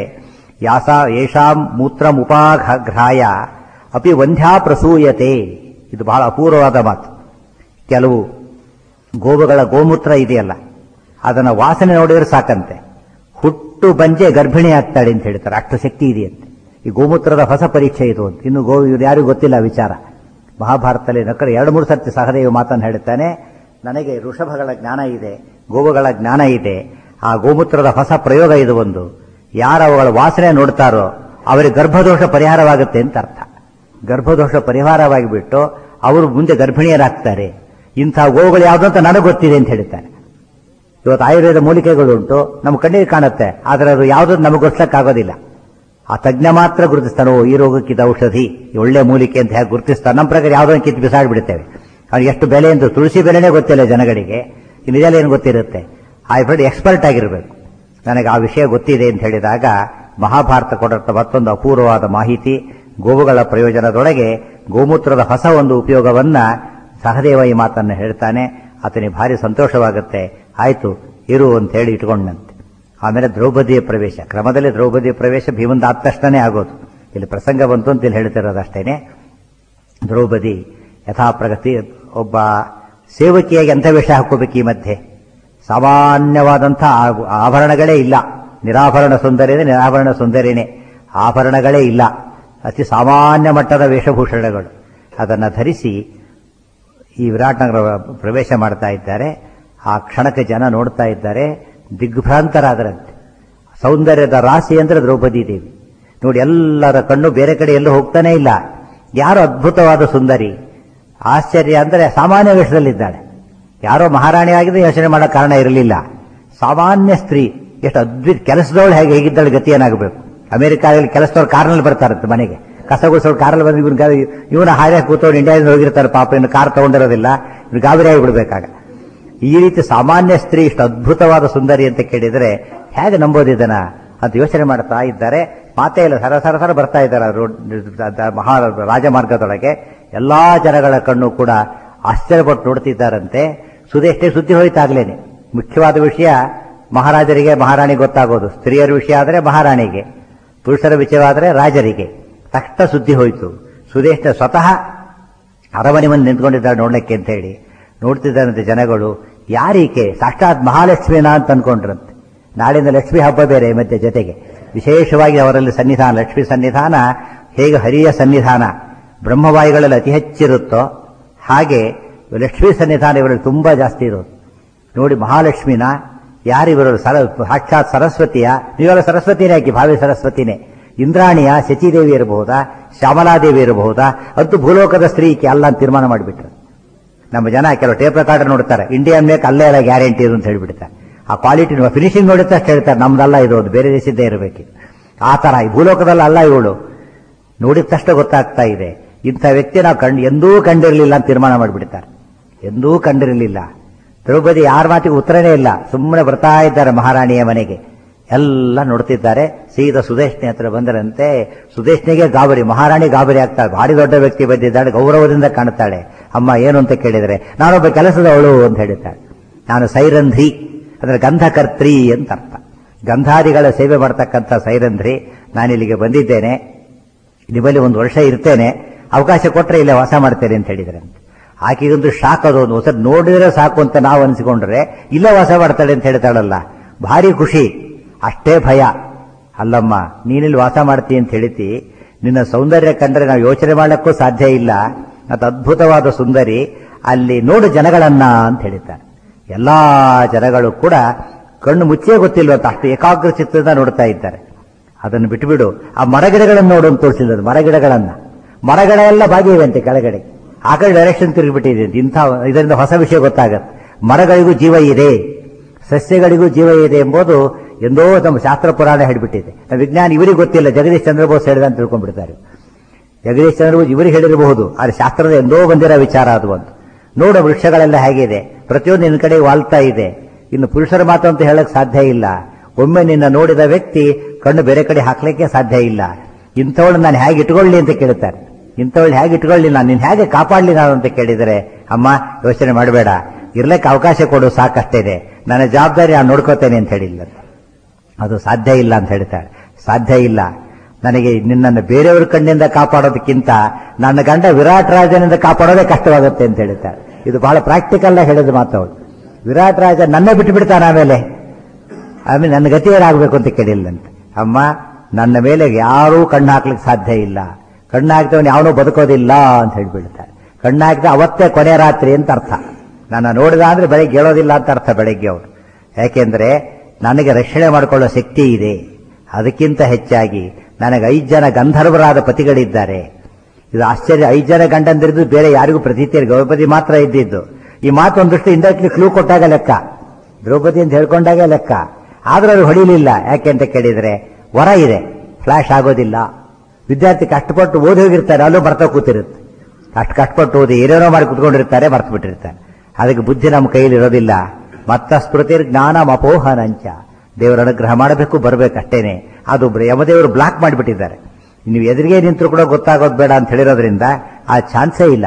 ಯೇಷಾಂ ಮೂತ್ರಮುಪಾಘ್ರಾಯ ಅಪಿ ವಂದ್ಯಾ ಪ್ರಸೂಯತೆ. ಇದು ಬಹಳ ಅಪೂರ್ವವಾದ ಮಾತು. ಕೆಲವು ಗೋವುಗಳ ಗೋಮೂತ್ರ ಇದೆಯಲ್ಲ, ಅದನ್ನ ವಾಸನೆ ನೋಡಿದ್ರೆ ಸಾಕಂತೆ ಹುಟ್ಟು ಬಂಜೆ ಗರ್ಭಿಣಿ ಆಗ್ತಾಳೆ ಅಂತ ಹೇಳ್ತಾರೆ, ಅಷ್ಟು ಶಕ್ತಿ ಇದೆಯಂತೆ. ಈ ಗೋಮೂತ್ರದ ಹೊಸ ಪರೀಕ್ಷೆ ಇದು ಅಂತ. ಇನ್ನು ಇವ್ರು ಯಾರಿಗೂ ಗೊತ್ತಿಲ್ಲ ವಿಚಾರ. ಮಹಾಭಾರತದಲ್ಲಿ ನಕಲ 2-3 ಸರ್ತಿ ಸಹದೇವ ಮಾತನ್ನು ಹೇಳ್ತಾನೆ, ನನಗೆ ಋಷಭಗಳ ಜ್ಞಾನ ಇದೆ, ಗೋವುಗಳ ಜ್ಞಾನ ಇದೆ, ಆ ಗೋಮೂತ್ರದ ಹೊಸ ಪ್ರಯೋಗ ಇದು ಒಂದು. ಯಾರು ಅವುಗಳ ವಾಸನೆ ನೋಡ್ತಾರೋ ಅವರಿಗೆ ಗರ್ಭದೋಷ ಪರಿಹಾರವಾಗುತ್ತೆ ಅಂತ ಅರ್ಥ. ಗರ್ಭದೋಷ ಪರಿಹಾರವಾಗಿಬಿಟ್ಟು ಅವರು ಮುಂದೆ ಗರ್ಭಿಣಿಯರಾಗ್ತಾರೆ. ಇಂಥ ಗೋವುಗಳು ಯಾವುದಂತ ನನಗೆ ಗೊತ್ತಿದೆ ಅಂತ ಹೇಳ್ತಾರೆ. ಇವತ್ತು ಆಯುರ್ವೇದ ಮೂಲಿಕೆಗಳುಂಟು, ನಮ್ಮ ಕಣ್ಣಿಗೆ ಕಾಣುತ್ತೆ, ಆದರೆ ಅದು ಯಾವುದನ್ನು ನಮಗೆ ಗೊತ್ತಿಸಕ್ಕಾಗೋದಿಲ್ಲ. ಆ ತಜ್ಞ ಮಾತ್ರ ಗುರುತಿಸ್ತಾನೋ ಈ ರೋಗಕ್ಕಿದ್ದ ಔಷಧಿ, ಒಳ್ಳೆ ಮೂಲಿಕೆ ಅಂತ ಹೇಗೆ ಗುರುತಿಸ್ತಾನೆ. ನಮ್ಮ ಪ್ರಕಾರ ಯಾವುದನ್ನು ಕಿತ್ತು ಬಿಸಾಡ್ಬಿಡ್ತೇವೆ. ಅವ್ರಿಗೆ ಎಷ್ಟು ಬೆಲೆ ಎಂದು, ತುಳಸಿ ಬೆಲೆನೇ ಗೊತ್ತಿಲ್ಲ ಜನಗಳಿಗೆ, ಇದೆಲ್ಲ ಏನು ಗೊತ್ತಿರುತ್ತೆ. ಆ ಎಕ್ಸ್ಪರ್ಟ್ ಆಗಿರಬೇಕು. ನನಗೆ ಆ ವಿಷಯ ಗೊತ್ತಿದೆ ಅಂತ ಹೇಳಿದಾಗ ಮಹಾಭಾರತ ಕೊಡತ್ತ ಮತ್ತೊಂದು ಅಪೂರ್ವವಾದ ಮಾಹಿತಿ. ಗೋವುಗಳ ಪ್ರಯೋಜನದೊಳಗೆ ಗೋಮೂತ್ರದ ಹೊಸ ಒಂದು ಉಪಯೋಗವನ್ನ ಸಹದೇವ ಈ ಮಾತನ್ನು ಹೇಳ್ತಾನೆ. ಆತನಿಗೆ ಭಾರಿ ಸಂತೋಷವಾಗುತ್ತೆ. ಆಯ್ತು ಇರು ಅಂತ ಹೇಳಿ ಇಟ್ಕೊಂಡಂತೆ. ಆಮೇಲೆ ದ್ರೌಪದಿಯ ಪ್ರವೇಶ, ಕ್ರಮದಲ್ಲಿ ದ್ರೌಪದಿಯ ಪ್ರವೇಶ ಭೀಮಂದ ಆದ ತಕ್ಷಣನೇ ಆಗೋದು. ಇಲ್ಲಿ ಪ್ರಸಂಗ ಬಂತು ಅಂತ ಇಲ್ಲಿ ಹೇಳ್ತಿರೋದಷ್ಟೇನೆ. ದ್ರೌಪದಿ ಯಥಾಪ್ರಗತಿ ಒಬ್ಬ ಸೇವಕಿಯಾಗಿ ಎಂಥ ವೇಷ ಹಾಕೋಬೇಕು ಈ ಮಧ್ಯೆ? ಸಾಮಾನ್ಯವಾದಂಥ ಆಭರಣಗಳೇ ಇಲ್ಲ. ನಿರಾಭರಣ ಸುಂದರಿನೇ, ನಿರಾಭರಣ ಸುಂದರಿನೇ, ಆಭರಣಗಳೇ ಇಲ್ಲ. ಅತಿ ಸಾಮಾನ್ಯ ಮಟ್ಟದ ವೇಷಭೂಷಣಗಳು. ಅದನ್ನು ಧರಿಸಿ ಈ ವಿರಾಟ್ನಗರ ಪ್ರವೇಶ ಮಾಡ್ತಾ ಇದ್ದಾರೆ. ಆ ಕ್ಷಣಕ್ಕೆ ಜನ ನೋಡ್ತಾ ಇದ್ದಾರೆ, ದಿಗ್ಭ್ರಾಂತರಾದರಂತೆ. ಸೌಂದರ್ಯದ ರಾಶಿ ಅಂದ್ರೆ ದ್ರೌಪದಿ ದೇವಿ. ನೋಡಿ, ಎಲ್ಲರ ಕಣ್ಣು ಬೇರೆ ಕಡೆ ಎಲ್ಲೂ ಹೋಗ್ತಾನೆ ಇಲ್ಲ. ಯಾರೋ ಅದ್ಭುತವಾದ ಸುಂದರಿ. ಆಶ್ಚರ್ಯ ಅಂದ್ರೆ ಸಾಮಾನ್ಯ ವೇಷದಲ್ಲಿದ್ದಾಳೆ. ಯಾರೋ ಮಹಾರಾಣಿ ಆಗಿದ್ರೆ ಯೋಚನೆ ಮಾಡೋ ಕಾರಣ ಇರಲಿಲ್ಲ. ಸಾಮಾನ್ಯ ಸ್ತ್ರೀ, ಎಷ್ಟು ಅದ್ಭುತ ಕೆಲಸದವಳು ಹೇಗಿದ್ದಾಳೆ ಗತಿ ಏನಾಗಬೇಕು. ಅಮೆರಿಕಾದಲ್ಲಿ ಕೆಲಸದವ್ರು ಕಾರ್ನಲ್ಲಿ ಬರ್ತಾರಂತೆ ಮನೆಗೆ, ಕಸ ಗುಡಿಸೋರು ಕಾರಲ್ಲಿ ಬಂದು ಇವನ ಹಾಗೆ ಕೂತ್ಕೊಂಡು ಇಂಡಿಯಾದಿಂದ ಹೋಗಿರ್ತಾರೆ ಪಾಪ, ಇನ್ನು ಕಾರ್ ತಗೊಂಡಿರೋದಿಲ್ಲ, ಇವ್ರು ಗಾಬರಿ ಆಗಿಬಿಡ್ಬೇಕಾಗ. ಈ ರೀತಿ ಸಾಮಾನ್ಯ ಸ್ತ್ರೀ ಇಷ್ಟು ಅದ್ಭುತವಾದ ಸುಂದರಿ ಅಂತ ಕೇಳಿದರೆ ಹೇಗೆ ನಂಬೋದಿದನ ಅಂತ ಯೋಚನೆ ಮಾಡ್ತಾ ಇದ್ದಾರೆ. ಮಾತೇ ಇಲ್ಲ, ಸರ ಬರ್ತಾ ಇದ್ದಾರೆ ಮಹಾ ರಾಜಮಾರ್ಗದೊಳಗೆ. ಎಲ್ಲಾ ಜನಗಳ ಕಣ್ಣು ಕೂಡ ಆಶ್ಚರ್ಯಪಟ್ಟು ನೋಡ್ತಿದ್ದಾರಂತೆ. ಸುದೆಷ್ಟೇ ಸುದ್ದಿ ಹೋಯ್ತಾಗ್ಲೇನೆ. ಮುಖ್ಯವಾದ ವಿಷಯ ಮಹಾರಾಜರಿಗೆ ಮಹಾರಾಣಿ ಗೊತ್ತಾಗೋದು. ಸ್ತ್ರೀಯರ ವಿಷಯ ಆದರೆ ಮಹಾರಾಣಿಗೆ, ಪುರುಷರ ವಿಷಯವಾದರೆ ರಾಜರಿಗೆ. ತಕ್ಷಣ ಸುದ್ದಿ ಹೋಯಿತು. ಸುದೇಶ ಸ್ವತಃ ಅರಮನೆ ಮುಂದೆ ನಿಂತ್ಕೊಂಡಿದ್ದಾರೆ ನೋಡ್ಲಿಕ್ಕೆ ಅಂತ ಹೇಳಿ ನೋಡ್ತಿದ್ದಾರಂತೆ ಜನಗಳು. ಯಾರೀಕೆ? ಸಾಕ್ಷಾತ್ ಮಹಾಲಕ್ಷ್ಮಿನಾ ಅಂತ ಅನ್ಕೊಂಡ್ರಂತೆ. ನಾಳಿಂದ ಲಕ್ಷ್ಮಿ ಹಬ್ಬ ಬೇರೆ ಮಧ್ಯೆ ಜೊತೆಗೆ ವಿಶೇಷವಾಗಿ ಅವರಲ್ಲಿ ಸನ್ನಿಧಾನ, ಲಕ್ಷ್ಮಿ ಸನ್ನಿಧಾನ ಹೇಗೆ ಹರಿಯ ಸನ್ನಿಧಾನ ಬ್ರಹ್ಮವಾಯುಗಳಲ್ಲಿ ಅತಿ ಹೆಚ್ಚಿರುತ್ತೋ ಹಾಗೆ ಲಕ್ಷ್ಮೀ ಸನ್ನಿಧಾನ ಇವರಲ್ಲಿ ತುಂಬಾ ಜಾಸ್ತಿ ಇರೋದು. ನೋಡಿ, ಮಹಾಲಕ್ಷ್ಮಿನ ಯಾರಿವರು? ಸಾಕ್ಷಾತ್ ಸರಸ್ವತಿಯ? ನೀವೆಲ್ಲ ಸರಸ್ವತಿನೇ, ಹಾಕಿ ಭಾವಿ ಸರಸ್ವತಿನೇ. ಇಂದ್ರಾಣಿಯ ಶಚಿದೇವಿ ಇರಬಹುದಾ? ಶ್ಯಾಮಲಾದೇವಿ ಇರಬಹುದಾ? ಅಂತೂ ಭೂಲೋಕದ ಸ್ತ್ರೀ ಈಕೆ ಅಲ್ಲ ಅಂತ ತೀರ್ಮಾನ ಮಾಡಿಬಿಟ್ರು. ನಮ್ಮ ಜನ ಕೆಲವು ಟೇಪ್ ರೆಕಾರ್ಡರ್ ನೋಡ್ತಾರೆ, ಇಂಡಿಯನ್ ಮೇಕ್ ಅಲ್ಲೇ ಎಲ್ಲ ಗ್ಯಾರಂಟಿ ಇದು ಅಂತ ಹೇಳ್ಬಿಡ್ತಾರೆ. ಆ ಕ್ವಾಲಿಟಿ ಫಿನಿಶಿಂಗ್ ನೋಡಿದ ಅಷ್ಟು ಹೇಳ್ತಾರೆ, ನಮ್ದಲ್ಲ ಇದು, ಅದು ಬೇರೆ ದೇಶದ್ದೇ ಇರಬೇಕು. ಆ ತರ ಈ ಭೂಲೋಕದಲ್ಲ ಅಲ್ಲ ಇವಳು. ನೋಡಿದ ತಕ್ಷಣ ಗೊತ್ತಾಗ್ತಾ ಇದೆ, ಇಂಥ ವ್ಯಕ್ತಿ ನಾವು ಎಂದೂ ಕಂಡಿರಲಿಲ್ಲ ಅಂತ ತೀರ್ಮಾನ ಮಾಡಿಬಿಡ್ತಾರೆ. ಎಂದೂ ಕಂಡಿರಲಿಲ್ಲ. ದ್ರೌಪದಿ ಯಾರ ಮಾತಿಗೆ ಉತ್ತರನೇ ಇಲ್ಲ, ಸುಮ್ಮನೆ ಬರ್ತಾ ಇದ್ದಾರೆ ಮಹಾರಾಣಿಯ ಮನೆಗೆ. ಎಲ್ಲ ನೋಡ್ತಿದ್ದಾರೆ. ಸೀದಾ ಸುದೇಶ್ನಿ ಹತ್ರ ಬಂದರಂತೆ. ಸುದೇಶ್ನಿಗೆ ಗಾಬರಿ, ಮಹಾರಾಣಿ ಗಾಬರಿ ಆಗ್ತಾಳೆ. ಭಾರಿ ದೊಡ್ಡ ವ್ಯಕ್ತಿ ಬಂದಿದ್ದಾಳೆ, ಗೌರವದಿಂದ ಕಾಣುತ್ತಾಳೆ. ಅಮ್ಮ ಏನು ಅಂತ ಕೇಳಿದರೆ, ನಾನೊಬ್ಬ ಕೆಲಸದವಳು ಅಂತ ಹೇಳಿದ್ದಾಳೆ. ನಾನು ಸೈರಂಧ್ರಿ ಅಂದ್ರೆ ಗಂಧಕರ್ತ್ರಿ ಅಂತ ಅರ್ಥ. ಗಂಧಾದಿಗಳ ಸೇವೆ ಮಾಡ್ತಕ್ಕಂಥ ಸೈರಂಧ್ರಿ. ನಾನಿಲ್ಲಿಗೆ ಬಂದಿದ್ದೇನೆ, ನಿಮ್ಮಲ್ಲಿ 1 ವರ್ಷ ಇರ್ತೇನೆ, ಅವಕಾಶ ಕೊಟ್ಟರೆ ಇಲ್ಲೇ ವಾಸ ಮಾಡ್ತೇನೆ ಅಂತ ಹೇಳಿದ್ರೆ. ಆಕೆಗೊಂದು ಶಾಕ್, ಅದೊಂದು ಹೊಸ ನೋಡಿದ್ರೆ ಸಾಕು ಅಂತ ನಾವು ಅನಿಸಿಕೊಂಡ್ರೆ ಇಲ್ಲೇ ವಾಸ ಮಾಡ್ತಾಳೆ ಅಂತ ಹೇಳ್ತಾಳಲ್ಲ, ಭಾರಿ ಖುಷಿ. ಅಷ್ಟೇ ಭಯ. ಅಲ್ಲಮ್ಮ, ನೀನಿಲ್ಲಿ ವಾಸ ಮಾಡ್ತೀಯ ಅಂತ ಹೇಳಿತಿ, ನಿನ್ನ ಸೌಂದರ್ಯ ಕಂಡ್ರೆ ನಾವು ಯೋಚನೆ ಮಾಡಕ್ಕೂ ಸಾಧ್ಯ ಇಲ್ಲ, ಅದು ಅದ್ಭುತವಾದ ಸುಂದರಿ, ಅಲ್ಲಿ ನೋಡು ಜನಗಳನ್ನ ಅಂತ ಹೇಳಿದ್ದಾರೆ. ಎಲ್ಲಾ ಜನಗಳು ಕೂಡ ಕಣ್ಣು ಮುಚ್ಚೇ ಗೊತ್ತಿಲ್ವ ಅಂತ ಅಷ್ಟು ಏಕಾಗ್ರ ಚಿತ್ರದಿಂದ ನೋಡ್ತಾ ಇದ್ದಾರೆ. ಅದನ್ನು ಬಿಟ್ಟುಬಿಡು, ಆ ಮರಗಿಡಗಳನ್ನು ನೋಡು ಅಂತ ತೋರಿಸಿದ್ರು. ಮರಗಳೆಲ್ಲ ಬಾಗಿವೆಂತೆ ಕೆಳಗಡೆ, ಆ ಕಡೆ ಡೈರೆಕ್ಷನ್ ತಿರುಗಿಬಿಟ್ಟಿದೆ. ಇದರಿಂದ ಹೊಸ ವಿಷಯ ಗೊತ್ತಾಗತ್ತೆ. ಮರಗಳಿಗೂ ಜೀವ ಇದೆ, ಸಸ್ಯಗಳಿಗೂ ಜೀವ ಇದೆ ಎಂಬುದು ಎಂದೋ ನಮ್ಮ ಶಾಸ್ತ್ರ ಪುರಾಣ ಹೇಳಿಬಿಟ್ಟಿದೆ. ವಿಜ್ಞಾನ ಇವರಿಗೆ ಗೊತ್ತಿಲ್ಲ, ಜಗದೀಶ್ ಚಂದ್ರ ಬೋಸ್ ಹೇಳಿದ ಅಂತ ತಿಳ್ಕೊಂಡ್ಬಿಡ್ತಾರೆ. ಜಗದೀಶ್ ಚಂದ್ರ ಬೋಸ್ ಇವರಿಗೆ ಹೇಳಿರಬಹುದು, ಆದರೆ ಶಾಸ್ತ್ರದ ಎಂದೋ ಬಂದಿರೋ ವಿಚಾರ ಅದು. ಒಂದು ನೋಡು, ವೃಕ್ಷಗಳೆಲ್ಲ ಹೇಗಿದೆ, ಪ್ರತಿಯೊಂದು ನಿನ್ನ ಕಡೆ ವಾಲ್ತಾ ಇದೆ. ಇನ್ನು ಪುರುಷರ ಮಾತು ಅಂತ ಹೇಳಕ್ ಸಾಧ್ಯ ಇಲ್ಲ. ಒಮ್ಮೆ ನಿನ್ನ ನೋಡಿದ ವ್ಯಕ್ತಿ ಕಣ್ಣು ಬೇರೆ ಕಡೆ ಹಾಕ್ಲಿಕ್ಕೆ ಸಾಧ್ಯ ಇಲ್ಲ. ಇಂಥವಳು ನಾನು ಹೇಗೆ ಇಟ್ಕೊಳ್ಳಿ ಅಂತ ಕೇಳ್ತಾರೆ. ಇಂಥವಳು ಹೇಗೆ ಇಟ್ಕೊಳ್ಳಿ, ನಾನು ನಿನ್ನ ಹೇಗೆ ಕಾಪಾಡಲಿ ನಾನು ಅಂತ ಕೇಳಿದರೆ, ಅಮ್ಮ ಯೋಚನೆ ಮಾಡಬೇಡ, ಇರ್ಲಿಕ್ಕೆ ಅವಕಾಶ ಕೊಡು, ಸಾಕಷ್ಟಿದೆ, ನನ್ನ ಜವಾಬ್ದಾರಿ ನಾನು ನೋಡ್ಕೋತೇನೆ ಅಂತ ಹೇಳಿಲ್ಲ. ಅದು ಸಾಧ್ಯ ಇಲ್ಲ ಅಂತ ಹೇಳ್ತಾಳೆ. ಸಾಧ್ಯ ಇಲ್ಲ, ನನಗೆ ನಿನ್ನನ್ನು ಬೇರೆಯವ್ರ ಕಣ್ಣಿಂದ ಕಾಪಾಡೋದಕ್ಕಿಂತ ನನ್ನ ಗಂಡ ವಿರಾಟ್ ರಾಜನಿಂದ ಕಾಪಾಡೋದೇ ಕಷ್ಟವಾಗುತ್ತೆ ಅಂತ ಹೇಳ್ತಾಳೆ. ಇದು ಬಹಳ ಪ್ರಾಕ್ಟಿಕಲ್ ಆಗಿ ಹೇಳಿದ ಮಾತವಳು. ವಿರಾಟ್ ರಾಜ ನನ್ನ ಬಿಟ್ಟು ಬಿಡ್ತಾನೆ, ಆಮೇಲೆ ನನ್ನ ಗತಿ ಏನಾಗಬೇಕು ಅಂತ ಕೇಳಿಲ್ಲಂತೆ. ಅಮ್ಮ, ನನ್ನ ಮೇಲೆ ಯಾರೂ ಕಣ್ಣು ಹಾಕ್ಲಿಕ್ಕೆ ಸಾಧ್ಯ ಇಲ್ಲ, ಕಣ್ಣು ಹಾಕ್ತವನು ಯಾವನೂ ಬದುಕೋದಿಲ್ಲ ಅಂತ ಹೇಳ್ಬಿಡ್ತಾರೆ. ಕಣ್ಣು ಹಾಕಿದ್ರೆ ಅವತ್ತೇ ಕೊನೆ ರಾತ್ರಿ ಅಂತ ಅರ್ಥ. ನನ್ನ ನೋಡಿದ ಅಂದ್ರೆ ಬೆಳಗ್ಗೆ ಹೇಳೋದಿಲ್ಲ ಅಂತ ಅರ್ಥ ಬೆಳಗ್ಗೆ ಅವರು. ಯಾಕೆಂದ್ರೆ ನನಗೆ ರಕ್ಷಣೆ ಮಾಡಿಕೊಳ್ಳೋ ಶಕ್ತಿ ಇದೆ. ಅದಕ್ಕಿಂತ ಹೆಚ್ಚಾಗಿ ನನಗೆ 5 ಜನ ಗಂಧರ್ವರಾದ ಪತಿಗಳಿದ್ದಾರೆ. ಇದು ಆಶ್ಚರ್ಯ. 5 ಜನ ಗಂಡಂದಿರಿದ್ದು ಬೇರೆ ಯಾರಿಗೂ ಪ್ರತೀತಿ, ದ್ರೌಪದಿ ಮಾತ್ರ ಇದ್ದಿದ್ದು. ಈ ಮಾತು ಒಂದಷ್ಟು ಇಂಡೈರೆಕ್ಟ್ಲಿ ಕ್ಲೂ ಕೊಟ್ಟಾಗ ಲೆಕ್ಕ, ದ್ರೌಪದಿ ಅಂತ ಹೇಳ್ಕೊಂಡಾಗ ಲೆಕ್ಕ. ಆದ್ರೆ ಅವರು ಹೊಡಿಲಿಲ್ಲ. ಯಾಕೆ ಅಂತ ಕೇಳಿದ್ರೆ ವರ ಇದೆ, ಫ್ಲಾಶ್ ಆಗೋದಿಲ್ಲ. ವಿದ್ಯಾರ್ಥಿ ಕಷ್ಟಪಟ್ಟು ಓದಿ ಹೋಗಿರ್ತಾರೆ, ಅಲ್ಲೂ ಬರ್ತಾ ಕೂತಿರುತ್ತೆ. ಅಷ್ಟು ಕಷ್ಟಪಟ್ಟು ಓದಿ ಏನೇನೋ ಮಾಡಿ ಕುತ್ಕೊಂಡಿರ್ತಾರೆ, ಮರ್ತು ಬಿಟ್ಟಿರ್ತಾರೆ. ಅದಕ್ಕೆ ಬುದ್ಧಿ ನಮ್ಮ ಕೈಯಲ್ಲಿ ಇರೋದಿಲ್ಲ. ಮತ್ತ ಸ್ಮೃತಿ ಜ್ಞಾನ ಅಪೋಹನಂಚ, ದೇವರ ಅನುಗ್ರಹ ಮಾಡಬೇಕು, ಬರಬೇಕಷ್ಟೇನೆ. ಅದು ಯಮದೇವರು ಬ್ಲಾಕ್ ಮಾಡಿಬಿಟ್ಟಿದ್ದಾರೆ. ನೀವು ಎದುರಿಗೆ ನಿಂತರೂ ಕೂಡ ಗೊತ್ತಾಗೋದು ಬೇಡ ಅಂತ ಹೇಳಿರೋದ್ರಿಂದ ಆ ಚಾನ್ಸೇ ಇಲ್ಲ.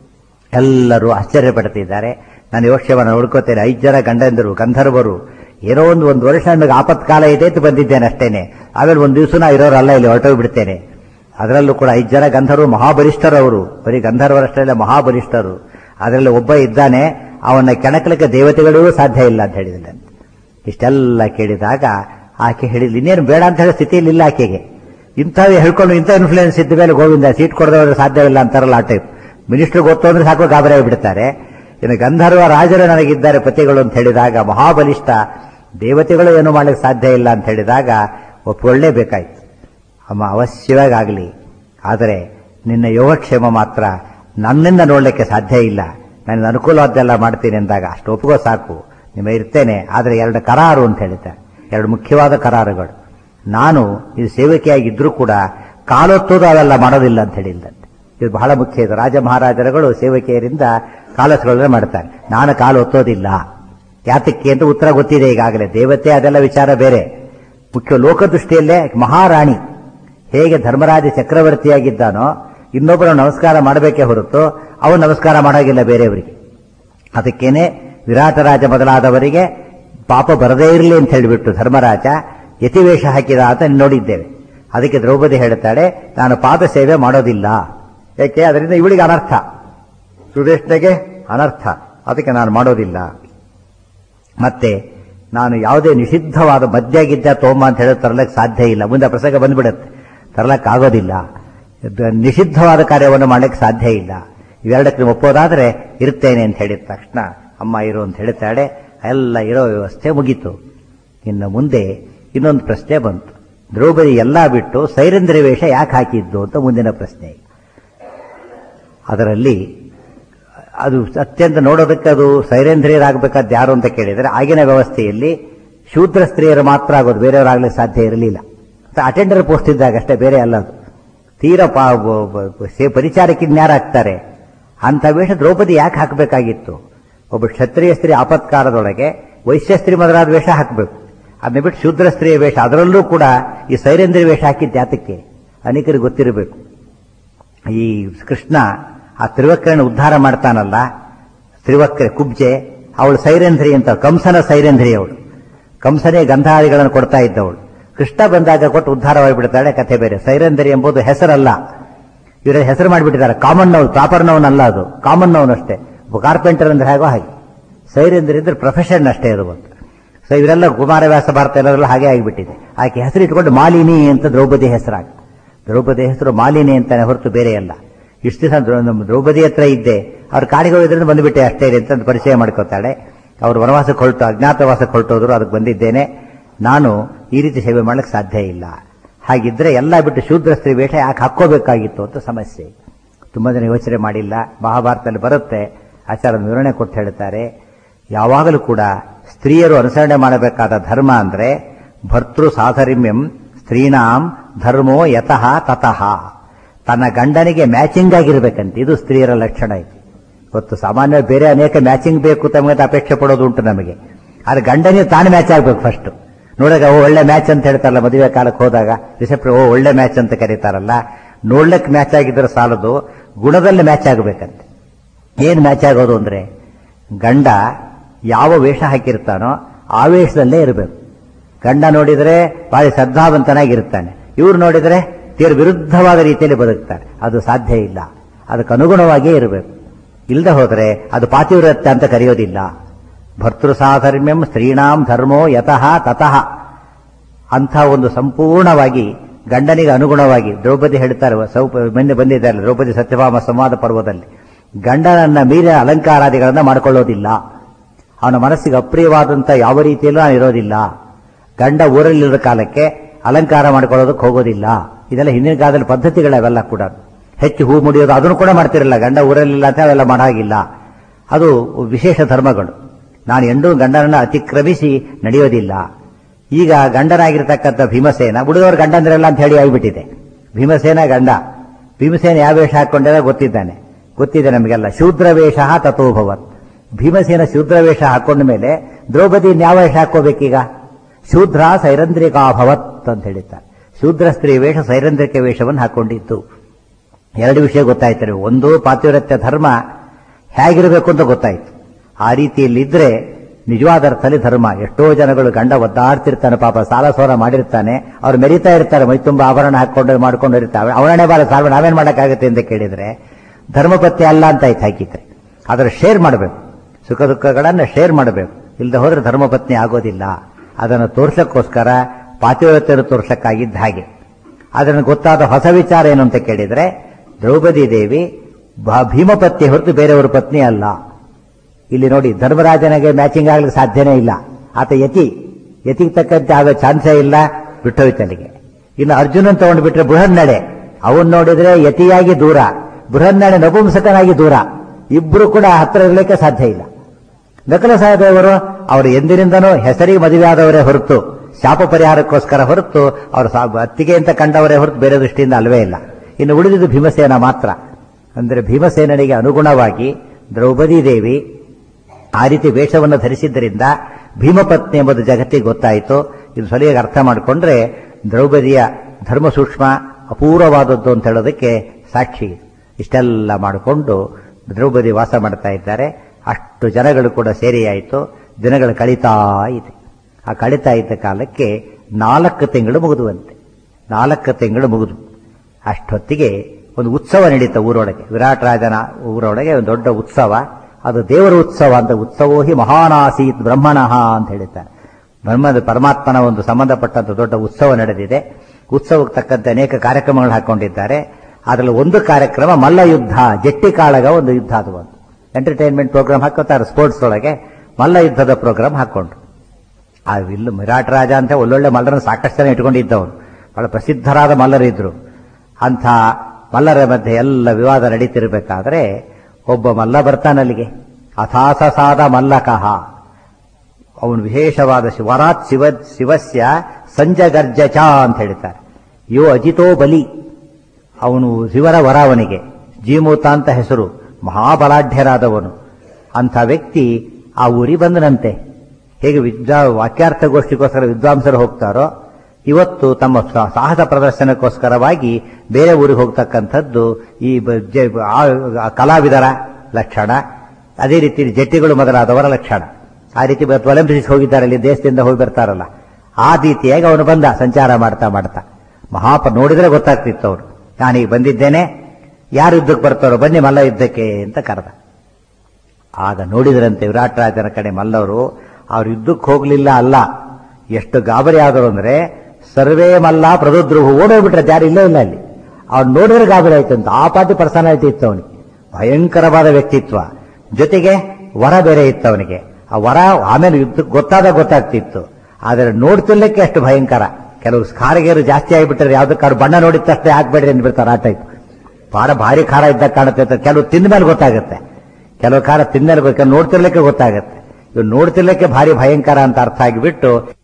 ಎಲ್ಲರೂ ಆಶ್ಚರ್ಯಪಡ್ತಿದ್ದಾರೆ. ನಾನು ಯೋಕ್ಷ್ಯವನ್ನು ನೋಡ್ಕೋತೇನೆ. 5 ಜನ ಗಂಡಂದರು ಗಂಧರ್ವರು. ಏನೋ ಒಂದು ವರ್ಷ ನನಗೆ ಆಪತ್ಕಾಲ ಇದೆ ಅಂತ ಬಂದಿದ್ದೇನೆ ಅಷ್ಟೇನೆ. ಆಮೇಲೆ ಒಂದು ದಿವಸ ನಾ ಇರೋರಲ್ಲ, ಇಲ್ಲಿ ಹೊರಟೋಗಿ ಬಿಡ್ತೇನೆ. ಅದರಲ್ಲೂ ಕೂಡ 5 ಜನ ಗಂಧರ್ವರು ಮಹಾಬಲಿಷ್ಠರು. ಅವರು ಬರೀ ಗಂಧರ್ವರಷ್ಟೇ ಇಲ್ಲ, ಮಹಾಬಲಿಷ್ಠರು. ಅದರಲ್ಲಿ ಒಬ್ಬ ಇದ್ದಾನೆ, ಅವನ್ನ ಕೆಣಕಲಿಕ್ಕೆ ದೇವತೆಗಳಿಗೂ ಸಾಧ್ಯ ಇಲ್ಲ ಅಂತ ಹೇಳಿದ್ರೆ. ಇಷ್ಟೆಲ್ಲ ಕೇಳಿದಾಗ ಆಕೆ ಹೇಳಿದ್ಲು, ಇನ್ನೇನು ಬೇಡ ಅಂತ ಹೇಳೋ ಸ್ಥಿತಿಯಲ್ಲಿ ಇಲ್ಲ ಆಕೆಗೆ. ಇಂಥವೇ ಹೇಳ್ಕೊಂಡು ಇಂಥ ಇನ್ಫ್ಲೂಯೆನ್ಸ್ ಇದ್ದ ಮೇಲೆ ಗೋವಿಂದ ಸೀಟ್ ಕೊಡದವ್ರಿಗೆ ಸಾಧ್ಯವಿಲ್ಲ ಅಂತಾರಲ್ಲ ಆ ಟೈಪ್. ಮಿನಿಸ್ಟರ್ ಗೊತ್ತು ಅಂದ್ರೆ ಸಾಕು ಗಾಬರಿ ಆಗಿಬಿಡ್ತಾರೆ. ಇನ್ನು ಗಂಧರ್ವ ರಾಜರು ನನಗಿದ್ದಾರೆ ಪತಿಗಳು ಅಂತ ಹೇಳಿದಾಗ, ಮಹಾಬಲಿಷ್ಠ ದೇವತೆಗಳು ಏನು ಮಾಡ್ಲಿಕ್ಕೆ ಸಾಧ್ಯ ಇಲ್ಲ ಅಂತ ಹೇಳಿದಾಗ ಒಪ್ಪಿಕೊಳ್ಳೇಬೇಕಾಯ್ತು. ಅಮ್ಮ, ಅವಶ್ಯವಾಗಲಿ, ಆದರೆ ನಿನ್ನ ಯೋಗಕ್ಷೇಮ ಮಾತ್ರ ನನ್ನಿಂದ ನೋಡ್ಲಿಕ್ಕೆ ಸಾಧ್ಯ ಇಲ್ಲ. ನನ್ನ ಅನುಕೂಲವಾದ್ದೆಲ್ಲ ಮಾಡ್ತೀನಿ ಅಂದಾಗ ಅಷ್ಟು ಒಪ್ಪಿಗೋ ಸಾಕು, ನಿಮ್ಮ ಇರ್ತೇನೆ. ಆದರೆ 2 ಕರಾರು ಅಂತ ಹೇಳಿದ್ದಾರೆ, 2 ಮುಖ್ಯವಾದ ಕರಾರುಗಳು. ನಾನು ಇದು ಸೇವಕಿಯಾಗಿದ್ರೂ ಕೂಡ ಕಾಲೊತ್ತೋದು ಅವೆಲ್ಲ ಮಾಡೋದಿಲ್ಲ ಅಂತ ಹೇಳಿಲ್ಲಂತೆ. ಇದು ಬಹಳ ಮುಖ್ಯ. ಇದು ರಾಜ ಮಹಾರಾಜರುಗಳು ಸೇವಕಿಯರಿಂದ ಕಾಲೊತ್ತುಗಳನ್ನ ಮಾಡ್ತಾರೆ. ನಾನು ಕಾಲು ಒತ್ತೋದಿಲ್ಲ. ಯಾತಕ್ಕೆ ಅಂತ ಉತ್ತರ ಗೊತ್ತಿದೆ ಈಗಾಗಲೇ. ದೇವತೆ ಅದೆಲ್ಲ ವಿಚಾರ ಬೇರೆ. ಮುಖ್ಯ ಲೋಕದೃಷ್ಟಿಯಲ್ಲೇ ಮಹಾರಾಣಿ ಹೇಗೆ ಧರ್ಮರಾಜ ಚಕ್ರವರ್ತಿಯಾಗಿದ್ದಾನೋ ಇನ್ನೊಬ್ಬರು ನಮಸ್ಕಾರ ಮಾಡಬೇಕೇ ಹೊರತು ಅವನು ನಮಸ್ಕಾರ ಮಾಡೋಗಿಲ್ಲ ಬೇರೆಯವರಿಗೆ. ಅದಕ್ಕೇನೆ ವಿರಾಟರಾಜ ಮೊದಲಾದವರಿಗೆ ಪಾಪ ಬರದೇ ಇರಲಿ ಅಂತ ಹೇಳಿಬಿಟ್ಟು ಧರ್ಮರಾಜ ಯತಿವೇಷ ಹಾಕಿದ ಅಂತ ನೋಡಿದ್ದೇವೆ. ಅದಕ್ಕೆ ದ್ರೌಪದಿ ಹೇಳುತ್ತಾಳೆ, ನಾನು ಪಾದ ಸೇವೆ ಮಾಡೋದಿಲ್ಲ. ಯಾಕೆ? ಅದರಿಂದ ಇವಳಿಗೆ ಅನರ್ಥ, ಸುದೇಶ್ನಿಗೆ ಅನರ್ಥ. ಅದಕ್ಕೆ ನಾನು ಮಾಡೋದಿಲ್ಲ. ಮತ್ತೆ ನಾನು ಯಾವುದೇ ನಿಷಿದ್ಧವಾದ ಮದ್ಯ ಗಿದ್ದ ತೋಮ ಅಂತ ಹೇಳೋದು ತರಲಕ್ಕೆ ಸಾಧ್ಯ ಇಲ್ಲ. ಮುಂದೆ ಪ್ರಸಂಗ ಬಂದ್ಬಿಡುತ್ತೆ, ತರಲಕ್ಕಾಗೋದಿಲ್ಲ. ನಿಷಿದ್ಧವಾದ ಕಾರ್ಯವನ್ನು ಮಾಡಲಿಕ್ಕೆ ಸಾಧ್ಯ ಇಲ್ಲ. ಇವೆರಡಕ್ಕೆ ಒಪ್ಪೋದಾದ್ರೆ ಇರ್ತೇನೆ ಅಂತ ಹೇಳಿದ ತಕ್ಷಣ ಅಮ್ಮ ಇರು ಅಂತ ಹೇಳ್ತಾಳೆ. ಎಲ್ಲ ಇರೋ ವ್ಯವಸ್ಥೆ ಮುಗೀತು. ಇನ್ನು ಮುಂದೆ ಇನ್ನೊಂದು ಪ್ರಶ್ನೆ ಬಂತು. ದ್ರೌಪದಿ ಎಲ್ಲ ಬಿಟ್ಟು ಸೈರಂಧ್ರಿ ವೇಷ ಯಾಕೆ ಹಾಕಿದ್ದು ಅಂತ ಮುಂದಿನ ಪ್ರಶ್ನೆ. ಅದರಲ್ಲಿ ಅದು ಅತ್ಯಂತ ನೋಡೋದಕ್ಕೆ ಅದು ಸೈರೇಂದ್ರಿಯರಾಗಬೇಕಾದ ಯಾರು ಅಂತ ಕೇಳಿದರೆ ಆಗಿನ ವ್ಯವಸ್ಥೆಯಲ್ಲಿ ಶೂದ್ರ ಸ್ತ್ರೀಯರು ಮಾತ್ರ ಆಗೋದು, ಬೇರೆಯವರಾಗಲಿಕ್ಕೆ ಸಾಧ್ಯ ಇರಲಿಲ್ಲ. ಅಟೆಂಡರ್ ಪೋಸ್ಟ್ ಇದ್ದಾಗ ಅಷ್ಟೇ, ಬೇರೆ ಅಲ್ಲ ಅದು. ತೀರ ಪರಿಚಾರಕಿನ್ಯಾರಾಗ್ತಾರೆ ಅಂತ ವೇಷ ದ್ರೌಪದಿ ಯಾಕೆ ಹಾಕಬೇಕಾಗಿತ್ತು? ಒಬ್ಬ ಕ್ಷತ್ರಿಯ ಸ್ತ್ರೀ ಆಪತ್ಕಾರದೊಳಗೆ ವೈಶ್ಯ ಸ್ತ್ರೀ ಮೊದಲಾದ ವೇಷ ಹಾಕಬೇಕು. ಅದನ್ನ ಬಿಟ್ಟು ಶೂದ್ರ ಸ್ತ್ರೀಯ ವೇಷ, ಅದರಲ್ಲೂ ಕೂಡ ಈ ಸೈರೇಂದ್ರಿಯ ವೇಷ ಹಾಕಿದ್ದು ಯಾತಕ್ಕೆ ಅನೇಕರಿಗೆ ಗೊತ್ತಿರಬೇಕು. ಈ ಕೃಷ್ಣ ಆ ತ್ರಿವಕ್ರನ ಉದ್ಧಾರ ಮಾಡ್ತಾನಲ್ಲ, ತ್ರಿವಕ್ರೆ ಕುಬ್ಜೆ, ಅವಳು ಸೈರೇಂದ್ರಿ ಅಂತ, ಕಂಸನ ಸೈರೇಂದ್ರಿ ಅವಳು. ಕಂಸನೇ ಗಂಧಾದಿಗಳನ್ನು ಕೊಡ್ತಾ ಇದ್ದವಳು. ಕೃಷ್ಣ ಬಂದಾಗ ಕೊಟ್ಟು ಉದ್ಧಾರವಾಗಿಬಿಡ್ತಾಳೆ, ಕಥೆ ಬೇರೆ. ಸೈರೇಂದ್ರಿ ಎಂಬುದು ಹೆಸರಲ್ಲ, ಇವರ ಹೆಸರು ಮಾಡಿಬಿಟ್ಟಿದ್ದಾರೆ. ಕಾಮನ್ ನೌನ್, ಪ್ರಾಪರ್ ನೌನ್ ಅಲ್ಲ ಅದು, ಕಾಮನ್ ನೌನ್ ಅಷ್ಟೇ. ಕಾರ್ಪೆಂಟರ್ ಅಂದ್ರೆ ಹೇಗೋ ಹಾಗೆ, ಸೈರೇಂದ್ರಿ ಅಂದ್ರೆ ಪ್ರೊಫೆಷನ್ ಅಷ್ಟೇ ಅದು ಅಂತ. ಸೊ ಇವರೆಲ್ಲ ಕುಮಾರವ್ಯಾಸ ಭಾರತ ಎಲ್ಲರೆಲ್ಲ ಹಾಗೆ ಆಗಿಬಿಟ್ಟಿದೆ. ಆಕೆ ಹೆಸರು ಇಟ್ಕೊಂಡು ಮಾಲಿನಿ ಅಂತ ದ್ರೌಪದಿ ಹೆಸರಾಗ. ದ್ರೌಪದಿ ಹೆಸರು ಮಾಲಿನಿ ಅಂತಾನೆ ಹೊರತು ಬೇರೆ ಅಲ್ಲ. ಇಷ್ಟು ದಿವಸ ದ್ರೌಪದಿ ಹತ್ರ ಇದ್ದೆ, ಅವ್ರ ಕಾಡಿಗೆ ಹೋಗಿದ್ರಿಂದ ಬಂದುಬಿಟ್ಟೆ ಅಷ್ಟೇ ಅಂತ ಪರಿಚಯ ಮಾಡ್ಕೋತಾಳೆ. ಅವರು ವನವಾಸಕ್ಕೆ ಹೊರಟು, ಅಜ್ಞಾತವಾಸಕ್ಕೆ ಹೊರಟೋದ್ರು, ಅದಕ್ಕೆ ಬಂದಿದ್ದೇನೆ, ನಾನು ಈ ರೀತಿ ಸೇವೆ ಮಾಡ್ಲಿಕ್ಕೆ ಸಾಧ್ಯ ಇಲ್ಲ. ಹಾಗಿದ್ರೆ ಎಲ್ಲ ಬಿಟ್ಟು ಶೂದ್ರ ಸ್ತ್ರೀ ವೇಷ ಯಾಕೆ ಹಾಕ್ಕೋಬೇಕಾಗಿತ್ತು ಅಂತ ಸಮಸ್ಯೆ. ತುಂಬಾ ಜನ ಯೋಚನೆ ಮಾಡಿಲ್ಲ. ಮಹಾಭಾರತದಲ್ಲಿ ಬರುತ್ತೆ, ಆಚಾರ್ಯ ವಿವರಣೆ ಕೊಟ್ಟು ಹೇಳ್ತಾರೆ, ಯಾವಾಗಲೂ ಕೂಡ ಸ್ತ್ರೀಯರು ಅನುಸರಣೆ ಮಾಡಬೇಕಾದ ಧರ್ಮ ಅಂದ್ರೆ ಭರ್ತೃ ಸಾಧರ್ಮ್ಯಂ ಸ್ತ್ರೀಣಾಂ ಧರ್ಮೋ ಯತಃ ತತಃ. ತನ್ನ ಗಂಡನಿಗೆ ಮ್ಯಾಚಿಂಗ್ ಆಗಿರ್ಬೇಕಂತೆ, ಇದು ಸ್ತ್ರೀಯರ ಲಕ್ಷಣ ಇದೆ. ಇವತ್ತು ಸಾಮಾನ್ಯ ಬೇರೆ ಅನೇಕ ಮ್ಯಾಚಿಂಗ್ ಬೇಕು ತಮಗೆ ಅಪೇಕ್ಷೆ ಪಡೋದು ಉಂಟು ನಮಗೆ. ಆದ್ರೆ ಗಂಡನಿಗೆ ತಾನು ಮ್ಯಾಚ್ ಆಗ್ಬೇಕು ಫಸ್ಟ್. ನೋಡಾಗ ಒಳ್ಳೆ ಮ್ಯಾಚ್ ಅಂತ ಹೇಳ್ತಾರಲ್ಲ, ಮದುವೆ ಕಾಲಕ್ಕೆ ಹೋದಾಗ ರಿಸೆಪ್ಟ್ ಒಳ್ಳೆ ಮ್ಯಾಚ್ ಅಂತ ಕರೀತಾರಲ್ಲ, ನೋಡ್ಲಿಕ್ಕೆ ಮ್ಯಾಚ್ ಆಗಿದ್ರೆ ಸಾಲದು, ಗುಣದಲ್ಲಿ ಮ್ಯಾಚ್ ಆಗಬೇಕಂತೆ. ಏನ್ ಮ್ಯಾಚ್ ಆಗೋದು ಅಂದ್ರೆ ಗಂಡ ಯಾವ ವೇಷ ಹಾಕಿರ್ತಾನೋ ಆ ವೇಷದಲ್ಲೇ ಇರಬೇಕು. ಗಂಡ ನೋಡಿದ್ರೆ ಬಹಳ ಶ್ರದ್ಧಾವಂತನಾಗಿರ್ತಾನೆ, ಇವ್ರು ನೋಡಿದ್ರೆ ತೀರ ವಿರುದ್ಧವಾದ ರೀತಿಯಲ್ಲಿ ಬದುಕ್ತಾರೆ. ಅದು ಸಾಧ್ಯ ಇಲ್ಲ, ಅದಕ್ಕೆ ಅನುಗುಣವಾಗಿಯೇ ಇರಬೇಕು. ಇಲ್ಲದೆ ಹೋದ್ರೆ ಅದು ಪಾತಿವ್ರತ್ಯ ಅಂತ ಕರೆಯೋದಿಲ್ಲ. ಭರ್ತೃ ಸಾಧರ್ಮ್ಯಂ ಸ್ತ್ರೀಣಾಂ ಧರ್ಮೋ ಯತಃ ತತಃ ಅಂಥ ಒಂದು ಸಂಪೂರ್ಣವಾಗಿ ಗಂಡನಿಗೆ ಅನುಗುಣವಾಗಿ ದ್ರೌಪದಿ ಹೇಳ್ತಾರೆ. ಮೊನ್ನೆ ಬಂದಿದ್ದಾರೆ ದ್ರೌಪದಿ ಸತ್ಯಭಾಮ ಸಂವಾದ ಪರ್ವದಲ್ಲಿ, ಗಂಡನನ್ನ ಮೀರಿನ ಅಲಂಕಾರಾದಿಗಳನ್ನ ಮಾಡಿಕೊಳ್ಳೋದಿಲ್ಲ, ಅವನ ಮನಸ್ಸಿಗೆ ಅಪ್ರಿಯವಾದಂಥ ಯಾವ ರೀತಿಯಲ್ಲೂ ನಾನು ಇರೋದಿಲ್ಲ. ಗಂಡ ಊರಲ್ಲಿರೋ ಕಾಲಕ್ಕೆ ಅಲಂಕಾರ ಮಾಡಿಕೊಳ್ಳೋದಕ್ಕೆ ಹೋಗೋದಿಲ್ಲ. ಇದೆಲ್ಲ ಹಿಂದಿನ ಕಾಲದಲ್ಲಿ ಪದ್ಧತಿಗಳವೆಲ್ಲ ಕೂಡ. ಹೆಚ್ಚು ಹೂ ಮುಡಿಯೋದು ಅದನ್ನು ಕೂಡ ಮಾಡ್ತಿರಲಿಲ್ಲ, ಗಂಡ ಊರಲ್ಲಿಲ್ಲ ಅಂತ ಅವೆಲ್ಲ ಮಾಡಾಗಿಲ್ಲ. ಅದು ವಿಶೇಷ ಧರ್ಮಗಳು. ನಾನು ಎಂದೂ ಗಂಡನನ್ನ ಅತಿಕ್ರಮಿಸಿ ನಡೆಯೋದಿಲ್ಲ. ಈಗ ಗಂಡನಾಗಿರ್ತಕ್ಕಂಥ ಭೀಮಸೇನ, ಉಳಿದವರು ಗಂಡಂದ್ರಲ್ಲ ಅಂತ ಹೇಳಿ ಆಗಿಬಿಟ್ಟಿದೆ. ಭೀಮಸೇನ ಗಂಡ, ಭೀಮಸೇನ ಯಾವ ವೇಷ ಹಾಕೊಂಡಿಲ್ಲ ಗೊತ್ತಿದೆ ನಮಗೆಲ್ಲ. ಶೂದ್ರ ವೇಷ ತಥೋಭವತ್. ಭೀಮಸೇನ ಶೂದ್ರ ವೇಷ ಹಾಕೊಂಡ ಮೇಲೆ ದ್ರೌಪದಿ ಯಾವ ವೇಷ ಹಾಕೋಬೇಕೀಗ? ಶೂದ್ರ ಸೈರಂದ್ರಿಕಾಭವತ್ ಅಂತ ಹೇಳಿದ್ದಾರೆ. ಶೂದ್ರ ಸ್ತ್ರೀ ವೇಷ ಸೈರಂದ್ರಿಕ ವೇಷವನ್ನು ಹಾಕೊಂಡಿತ್ತು. ಎರಡು ವಿಷಯ ಗೊತ್ತಾಯ್ತಾರೆ. ಒಂದು, ಪಾತಿವ್ರತ್ಯ ಧರ್ಮ ಹೇಗಿರಬೇಕು ಅಂತ ಗೊತ್ತಾಯ್ತು. ಆ ರೀತಿಯಲ್ಲಿದ್ರೆ ನಿಜವಾದ ಅರ್ಥದಲ್ಲಿ ಧರ್ಮ. ಎಷ್ಟೋ ಜನಗಳು ಗಂಡ ಒದ್ದಾಡ್ತಿರ್ತಾನೆ, ಪಾಪ ಸಾಲ ಸೋಲ ಮಾಡಿರ್ತಾನೆ, ಅವ್ರು ಮೆರಿತಾ ಇರ್ತಾರೆ, ಮೈ ತುಂಬ ಆಭರಣ ಹಾಕೊಂಡು ಮಾಡ್ಕೊಂಡು ಇರ್ತಾವೆ. ಅವನೇ ಬಾರ ಸಾಲ ನಾವೇನ್ ಮಾಡಕ್ಕಾಗತ್ತೆ ಅಂತ ಕೇಳಿದ್ರೆ ಧರ್ಮಪತ್ಯ ಅಲ್ಲ ಅಂತ ಆಯ್ತು ಹಾಕಿದ್ರೆ. ಅದರ ಶೇರ್ ಮಾಡಬೇಕು, ಸುಖ ದುಃಖಗಳನ್ನ ಶೇರ್ ಮಾಡಬೇಕು. ಇಲ್ಲದೆ ಹೋದ್ರೆ ಧರ್ಮಪತ್ನಿ ಆಗೋದಿಲ್ಲ. ಅದನ್ನು ತೋರ್ಸಕ್ಕೋಸ್ಕರ ಪಾತಿವ್ರತ್ಯರು ತೋರ್ಸಕ್ಕಾಗಿದ್ದ ಹಾಗೆ. ಅದನ್ನು ಗೊತ್ತಾದ ಹೊಸ ವಿಚಾರ ಏನು ಅಂತ ಕೇಳಿದ್ರೆ, ದ್ರೌಪದಿ ದೇವಿ ಭೀಮಪತ್ನಿ ಹೊರತು ಬೇರೆಯವರ ಪತ್ನಿ ಅಲ್ಲ. ಇಲ್ಲಿ ನೋಡಿ, ಧರ್ಮರಾಜನಿಗೆ ಮ್ಯಾಚಿಂಗ್ ಆಗ್ಲಿಕ್ಕೆ ಸಾಧ್ಯನೇ ಇಲ್ಲ. ಆತ ಯತಿಗೆ ತಕ್ಕಂತೆ ಆಗೋ ಚಾನ್ಸೇ ಇಲ್ಲ, ಬಿಟ್ಟೋಯ್ತು ಅಲ್ಲಿಗೆ. ಇನ್ನು ಅರ್ಜುನನ್ ತಗೊಂಡು ಬಿಟ್ರೆ ಬೃಹನ್ನಡೆ, ಅವನ್ ನೋಡಿದ್ರೆ ಯತಿಯಾಗಿ ದೂರ, ಬೃಹನ್ನಡೆ ನಪುಂಸಕನಾಗಿ ದೂರ. ಇಬ್ರು ಕೂಡ ಹತ್ರ ಇರಲಿಕ್ಕೆ ಸಾಧ್ಯ ಇಲ್ಲ. ನಕಲ ಸಹದೇವರು ಅವರು ಎಂದಿನಿಂದನೂ ಹೆಸರಿಗೆ ಮದುವೆ ಆದವರೇ ಹೊರತು, ಶಾಪ ಪರಿಹಾರಕ್ಕೋಸ್ಕರ ಹೊರತು, ಅವರು ಅತ್ತಿಗೆ ಅಂತ ಕಂಡವರೇ ಹೊರತು ಬೇರೆ ದೃಷ್ಟಿಯಿಂದ ಅಲ್ವೇ ಇಲ್ಲ. ಇನ್ನು ಉಳಿದಿದ್ದು ಭೀಮಸೇನ ಮಾತ್ರ. ಅಂದ್ರೆ ಭೀಮಸೇನನಿಗೆ ಅನುಗುಣವಾಗಿ ದ್ರೌಪದಿ ದೇವಿ ಆ ರೀತಿ ವೇಷವನ್ನು ಧರಿಸಿದ್ದರಿಂದ ಭೀಮಪತ್ನಿ ಎಂಬುದು ಜಗತ್ತಿಗೆ ಗೊತ್ತಾಯಿತು. ಇದು ಸರಿಯಾಗಿ ಅರ್ಥ ಮಾಡಿಕೊಂಡ್ರೆ ದ್ರೌಪದಿಯ ಧರ್ಮ ಸೂಕ್ಷ್ಮ ಅಪೂರ್ವವಾದದ್ದು ಅಂತ ಹೇಳೋದಕ್ಕೆ ಸಾಕ್ಷಿ. ಇಷ್ಟೆಲ್ಲ ಮಾಡಿಕೊಂಡು ದ್ರೌಪದಿ ವಾಸ ಮಾಡ್ತಾ ಇದ್ದಾರೆ. ಅಷ್ಟು ಜನಗಳು ಕೂಡ ಸೇರಿಯಾಯಿತು. ದಿನಗಳು ಕಳೀತಾ ಇದೆ. ಆ ಕಳೀತಾ ಇದ್ದ ಕಾಲಕ್ಕೆ 4 ತಿಂಗಳು ಮುಗಿದುವಂತೆ. 4 ತಿಂಗಳು ಮುಗಿದು ಅಷ್ಟೊತ್ತಿಗೆ ಒಂದು ಉತ್ಸವ ನಡೀತಾ ಊರೊಳಗೆ. ವಿರಾಟ್ ರಾಜನ ಊರೊಳಗೆ ಒಂದು ದೊಡ್ಡ ಉತ್ಸವ. ಅದು ದೇವರ ಉತ್ಸವ ಅಂತ. ಉತ್ಸವೋ ಹಿ ಮಹಾನಾಸೀತ್ ಬ್ರಹ್ಮಣಃ ಅಂತ ಹೇಳ್ತಾರೆ. ಪರಮಾತ್ಮನ ಒಂದು ಸಂಬಂಧಪಟ್ಟಂತ ದೊಡ್ಡ ಉತ್ಸವ ನಡೆದಿದೆ. ಉತ್ಸವಕ್ಕೆ ತಕ್ಕಂತೆ ಅನೇಕ ಕಾರ್ಯಕ್ರಮಗಳು ಹಾಕೊಂಡಿದ್ದಾರೆ. ಅದರಲ್ಲಿ ಒಂದು ಕಾರ್ಯಕ್ರಮ ಮಲ್ಲ ಯುದ್ಧ, ಜಟ್ಟಿ ಕಾಳಗ ಒಂದು ಯುದ್ಧ. ಅದು ಒಂದು ಎಂಟರ್ಟೈನ್ಮೆಂಟ್ ಪ್ರೋಗ್ರಾಮ್ ಹಾಕೋತಾರೆ. ಸ್ಪೋರ್ಟ್ಸ್ ಒಳಗೆ ಮಲ್ಲ ಯುದ್ಧದ ಪ್ರೋಗ್ರಾಮ್ ಹಾಕೊಂಡ್ರು. ಆ ವಿರಾಟ್ ರಾಜ ಅಂತ ಒಳ್ಳೊಳ್ಳೆ ಮಲ್ಲರನ್ನು ಸಾಕಷ್ಟು ಜನ ಇಟ್ಕೊಂಡಿದ್ದವನು. ಬಹಳ ಪ್ರಸಿದ್ಧರಾದ ಮಲ್ಲರಿದ್ರು. ಅಂಥ ಮಲ್ಲರ ಮಧ್ಯೆ ಎಲ್ಲ ವಿವಾದ ನಡೀತಿರ್ಬೇಕಾದ್ರೆ ಒಬ್ಬ ಮಲ್ಲ ಬರ್ತಾನಲ್ಲಿಗೆ. ಅಥಾಸಸಾದ ಮಲ್ಲಕಃ, ಅವನು ವಿಶೇಷವಾದ ವರಾತ್ ಶಿವಸ್ಯ ಸಂಜಗರ್ಜಚ ಅಂತ ಹೇಳ್ತಾರೆ. ಯೋ ಅಜಿತೋ ಬಲಿ, ಅವನು ಶಿವರ ವರ ಅವನಿಗೆ. ಜೀಮೂತ ಅಂತ ಹೆಸರು, ಮಹಾಬಲಾಢ್ಯರಾದವನು. ಅಂಥ ವ್ಯಕ್ತಿ ಆ ಊರಿಗೆ ಬಂದನಂತೆ. ಹೇಗೆ ವಾಕ್ಯಾರ್ಥಗೋಷ್ಠಿಗೋಸ್ಕರ ವಿದ್ವಾಂಸರು ಹೋಗ್ತಾರೋ, ಇವತ್ತು ತಮ್ಮ ಸಾಹಸ ಪ್ರದರ್ಶನಕ್ಕೋಸ್ಕರವಾಗಿ ಬೇರೆ ಊರಿಗೆ ಹೋಗ್ತಕ್ಕಂಥದ್ದು ಈ ಕಲಾವಿದರ ಲಕ್ಷಣ. ಅದೇ ರೀತಿ ಜಟ್ಟಿಗಳು ಮೊದಲಾದವರ ಲಕ್ಷಣ. ಆ ರೀತಿ ಒಲಿಂಪಿಕ್ಸ್ ಹೋಗಿದ್ದಾರೆ, ಅಲ್ಲಿ ದೇಶದಿಂದ ಹೋಗಿ ಬರ್ತಾರಲ್ಲ, ಆ ರೀತಿಯಾಗಿ ಅವನು ಬಂದ ಸಂಚಾರ ಮಾಡ್ತಾ ಮಾಡ್ತಾ. ನೋಡಿದ್ರೆ ಗೊತ್ತಾಗ್ತಿತ್ತು ಅವನು, ನಾನೀಗ ಬಂದಿದ್ದೇನೆ, ಯಾರು ಯುದ್ಧಕ್ಕೆ ಬರ್ತಾರೋ ಬನ್ನಿ ಮಲ್ಲ ಯುದ್ಧಕ್ಕೆ ಅಂತ ಕರೆದ. ಆಗ ನೋಡಿದ್ರಂತೆ ವಿರಾಟ್ ರಾಜನ ಕಡೆ ಮಲ್ಲವರು. ಅವ್ರು ಯುದ್ಧಕ್ಕೆ ಹೋಗ್ಲಿಲ್ಲ ಅಲ್ಲ, ಎಷ್ಟು ಗಾಬರಿ ಆದರು ಅಂದ್ರೆ ಸರ್ವೇ ಮಲ್ಲ ಪ್ರದುದ್ರುಹು, ಓಡೋಗ್ಬಿಟ್ರೆ ಯಾರು ಇಲ್ಲೇ ಇಲ್ಲ ಅಲ್ಲಿ. ಅವ್ನು ನೋಡಿದ್ರೆ ಗಾಬರಿ ಆಯ್ತಂತ. ಆ ಪಾರ್ಟಿ ಪರ್ಸನಾಲಿಟಿ ಇತ್ತು ಅವನಿಗೆ, ಭಯಂಕರವಾದ ವ್ಯಕ್ತಿತ್ವ. ಜೊತೆಗೆ ವರ ಬೇರೆ ಇತ್ತು ಅವನಿಗೆ. ಆ ವರ ಆಮೇಲೆ ಯುದ್ಧಕ್ಕೆ ಗೊತ್ತಾಗ್ತಿತ್ತು, ಆದರೆ ನೋಡ್ತಿರ್ಲಿಕ್ಕೆ ಅಷ್ಟು ಭಯಂಕರ. ಕೆಲವು ಖಾರಗೇರು ಜಾಸ್ತಿ ಆಗಿಬಿಟ್ರೆ ಯಾವ್ದಕ್ಕಾರು ಬಣ್ಣ ನೋಡಿದ ತಕ್ಷಣ ಹಾಕ್ಬೇಡ್ರಿ ಅಂದ್ಬಿಡ್ತಾರೆ. ಆ ಟೈಪ್ ಭಾರಿ ಖಾರ ಇದ್ದಾಗ ಕಾಣುತ್ತೆ. ಕೆಲವು ತಿಂದ ಮೇಲೆ ಗೊತ್ತಾಗುತ್ತೆ, ಕೆಲವು ಖಾರ ತಿಂದ ಮೇಲೆ ನೋಡ್ತಿರ್ಲಿಕ್ಕೆ ಗೊತ್ತಾಗುತ್ತೆ. ಇವ್ ನೋಡ್ತಿರ್ಲಿಕ್ಕೆ ಭಾರಿ ಭಯಂಕರ ಅಂತ ಅರ್ಥ ಆಗಿಬಿಟ್ಟು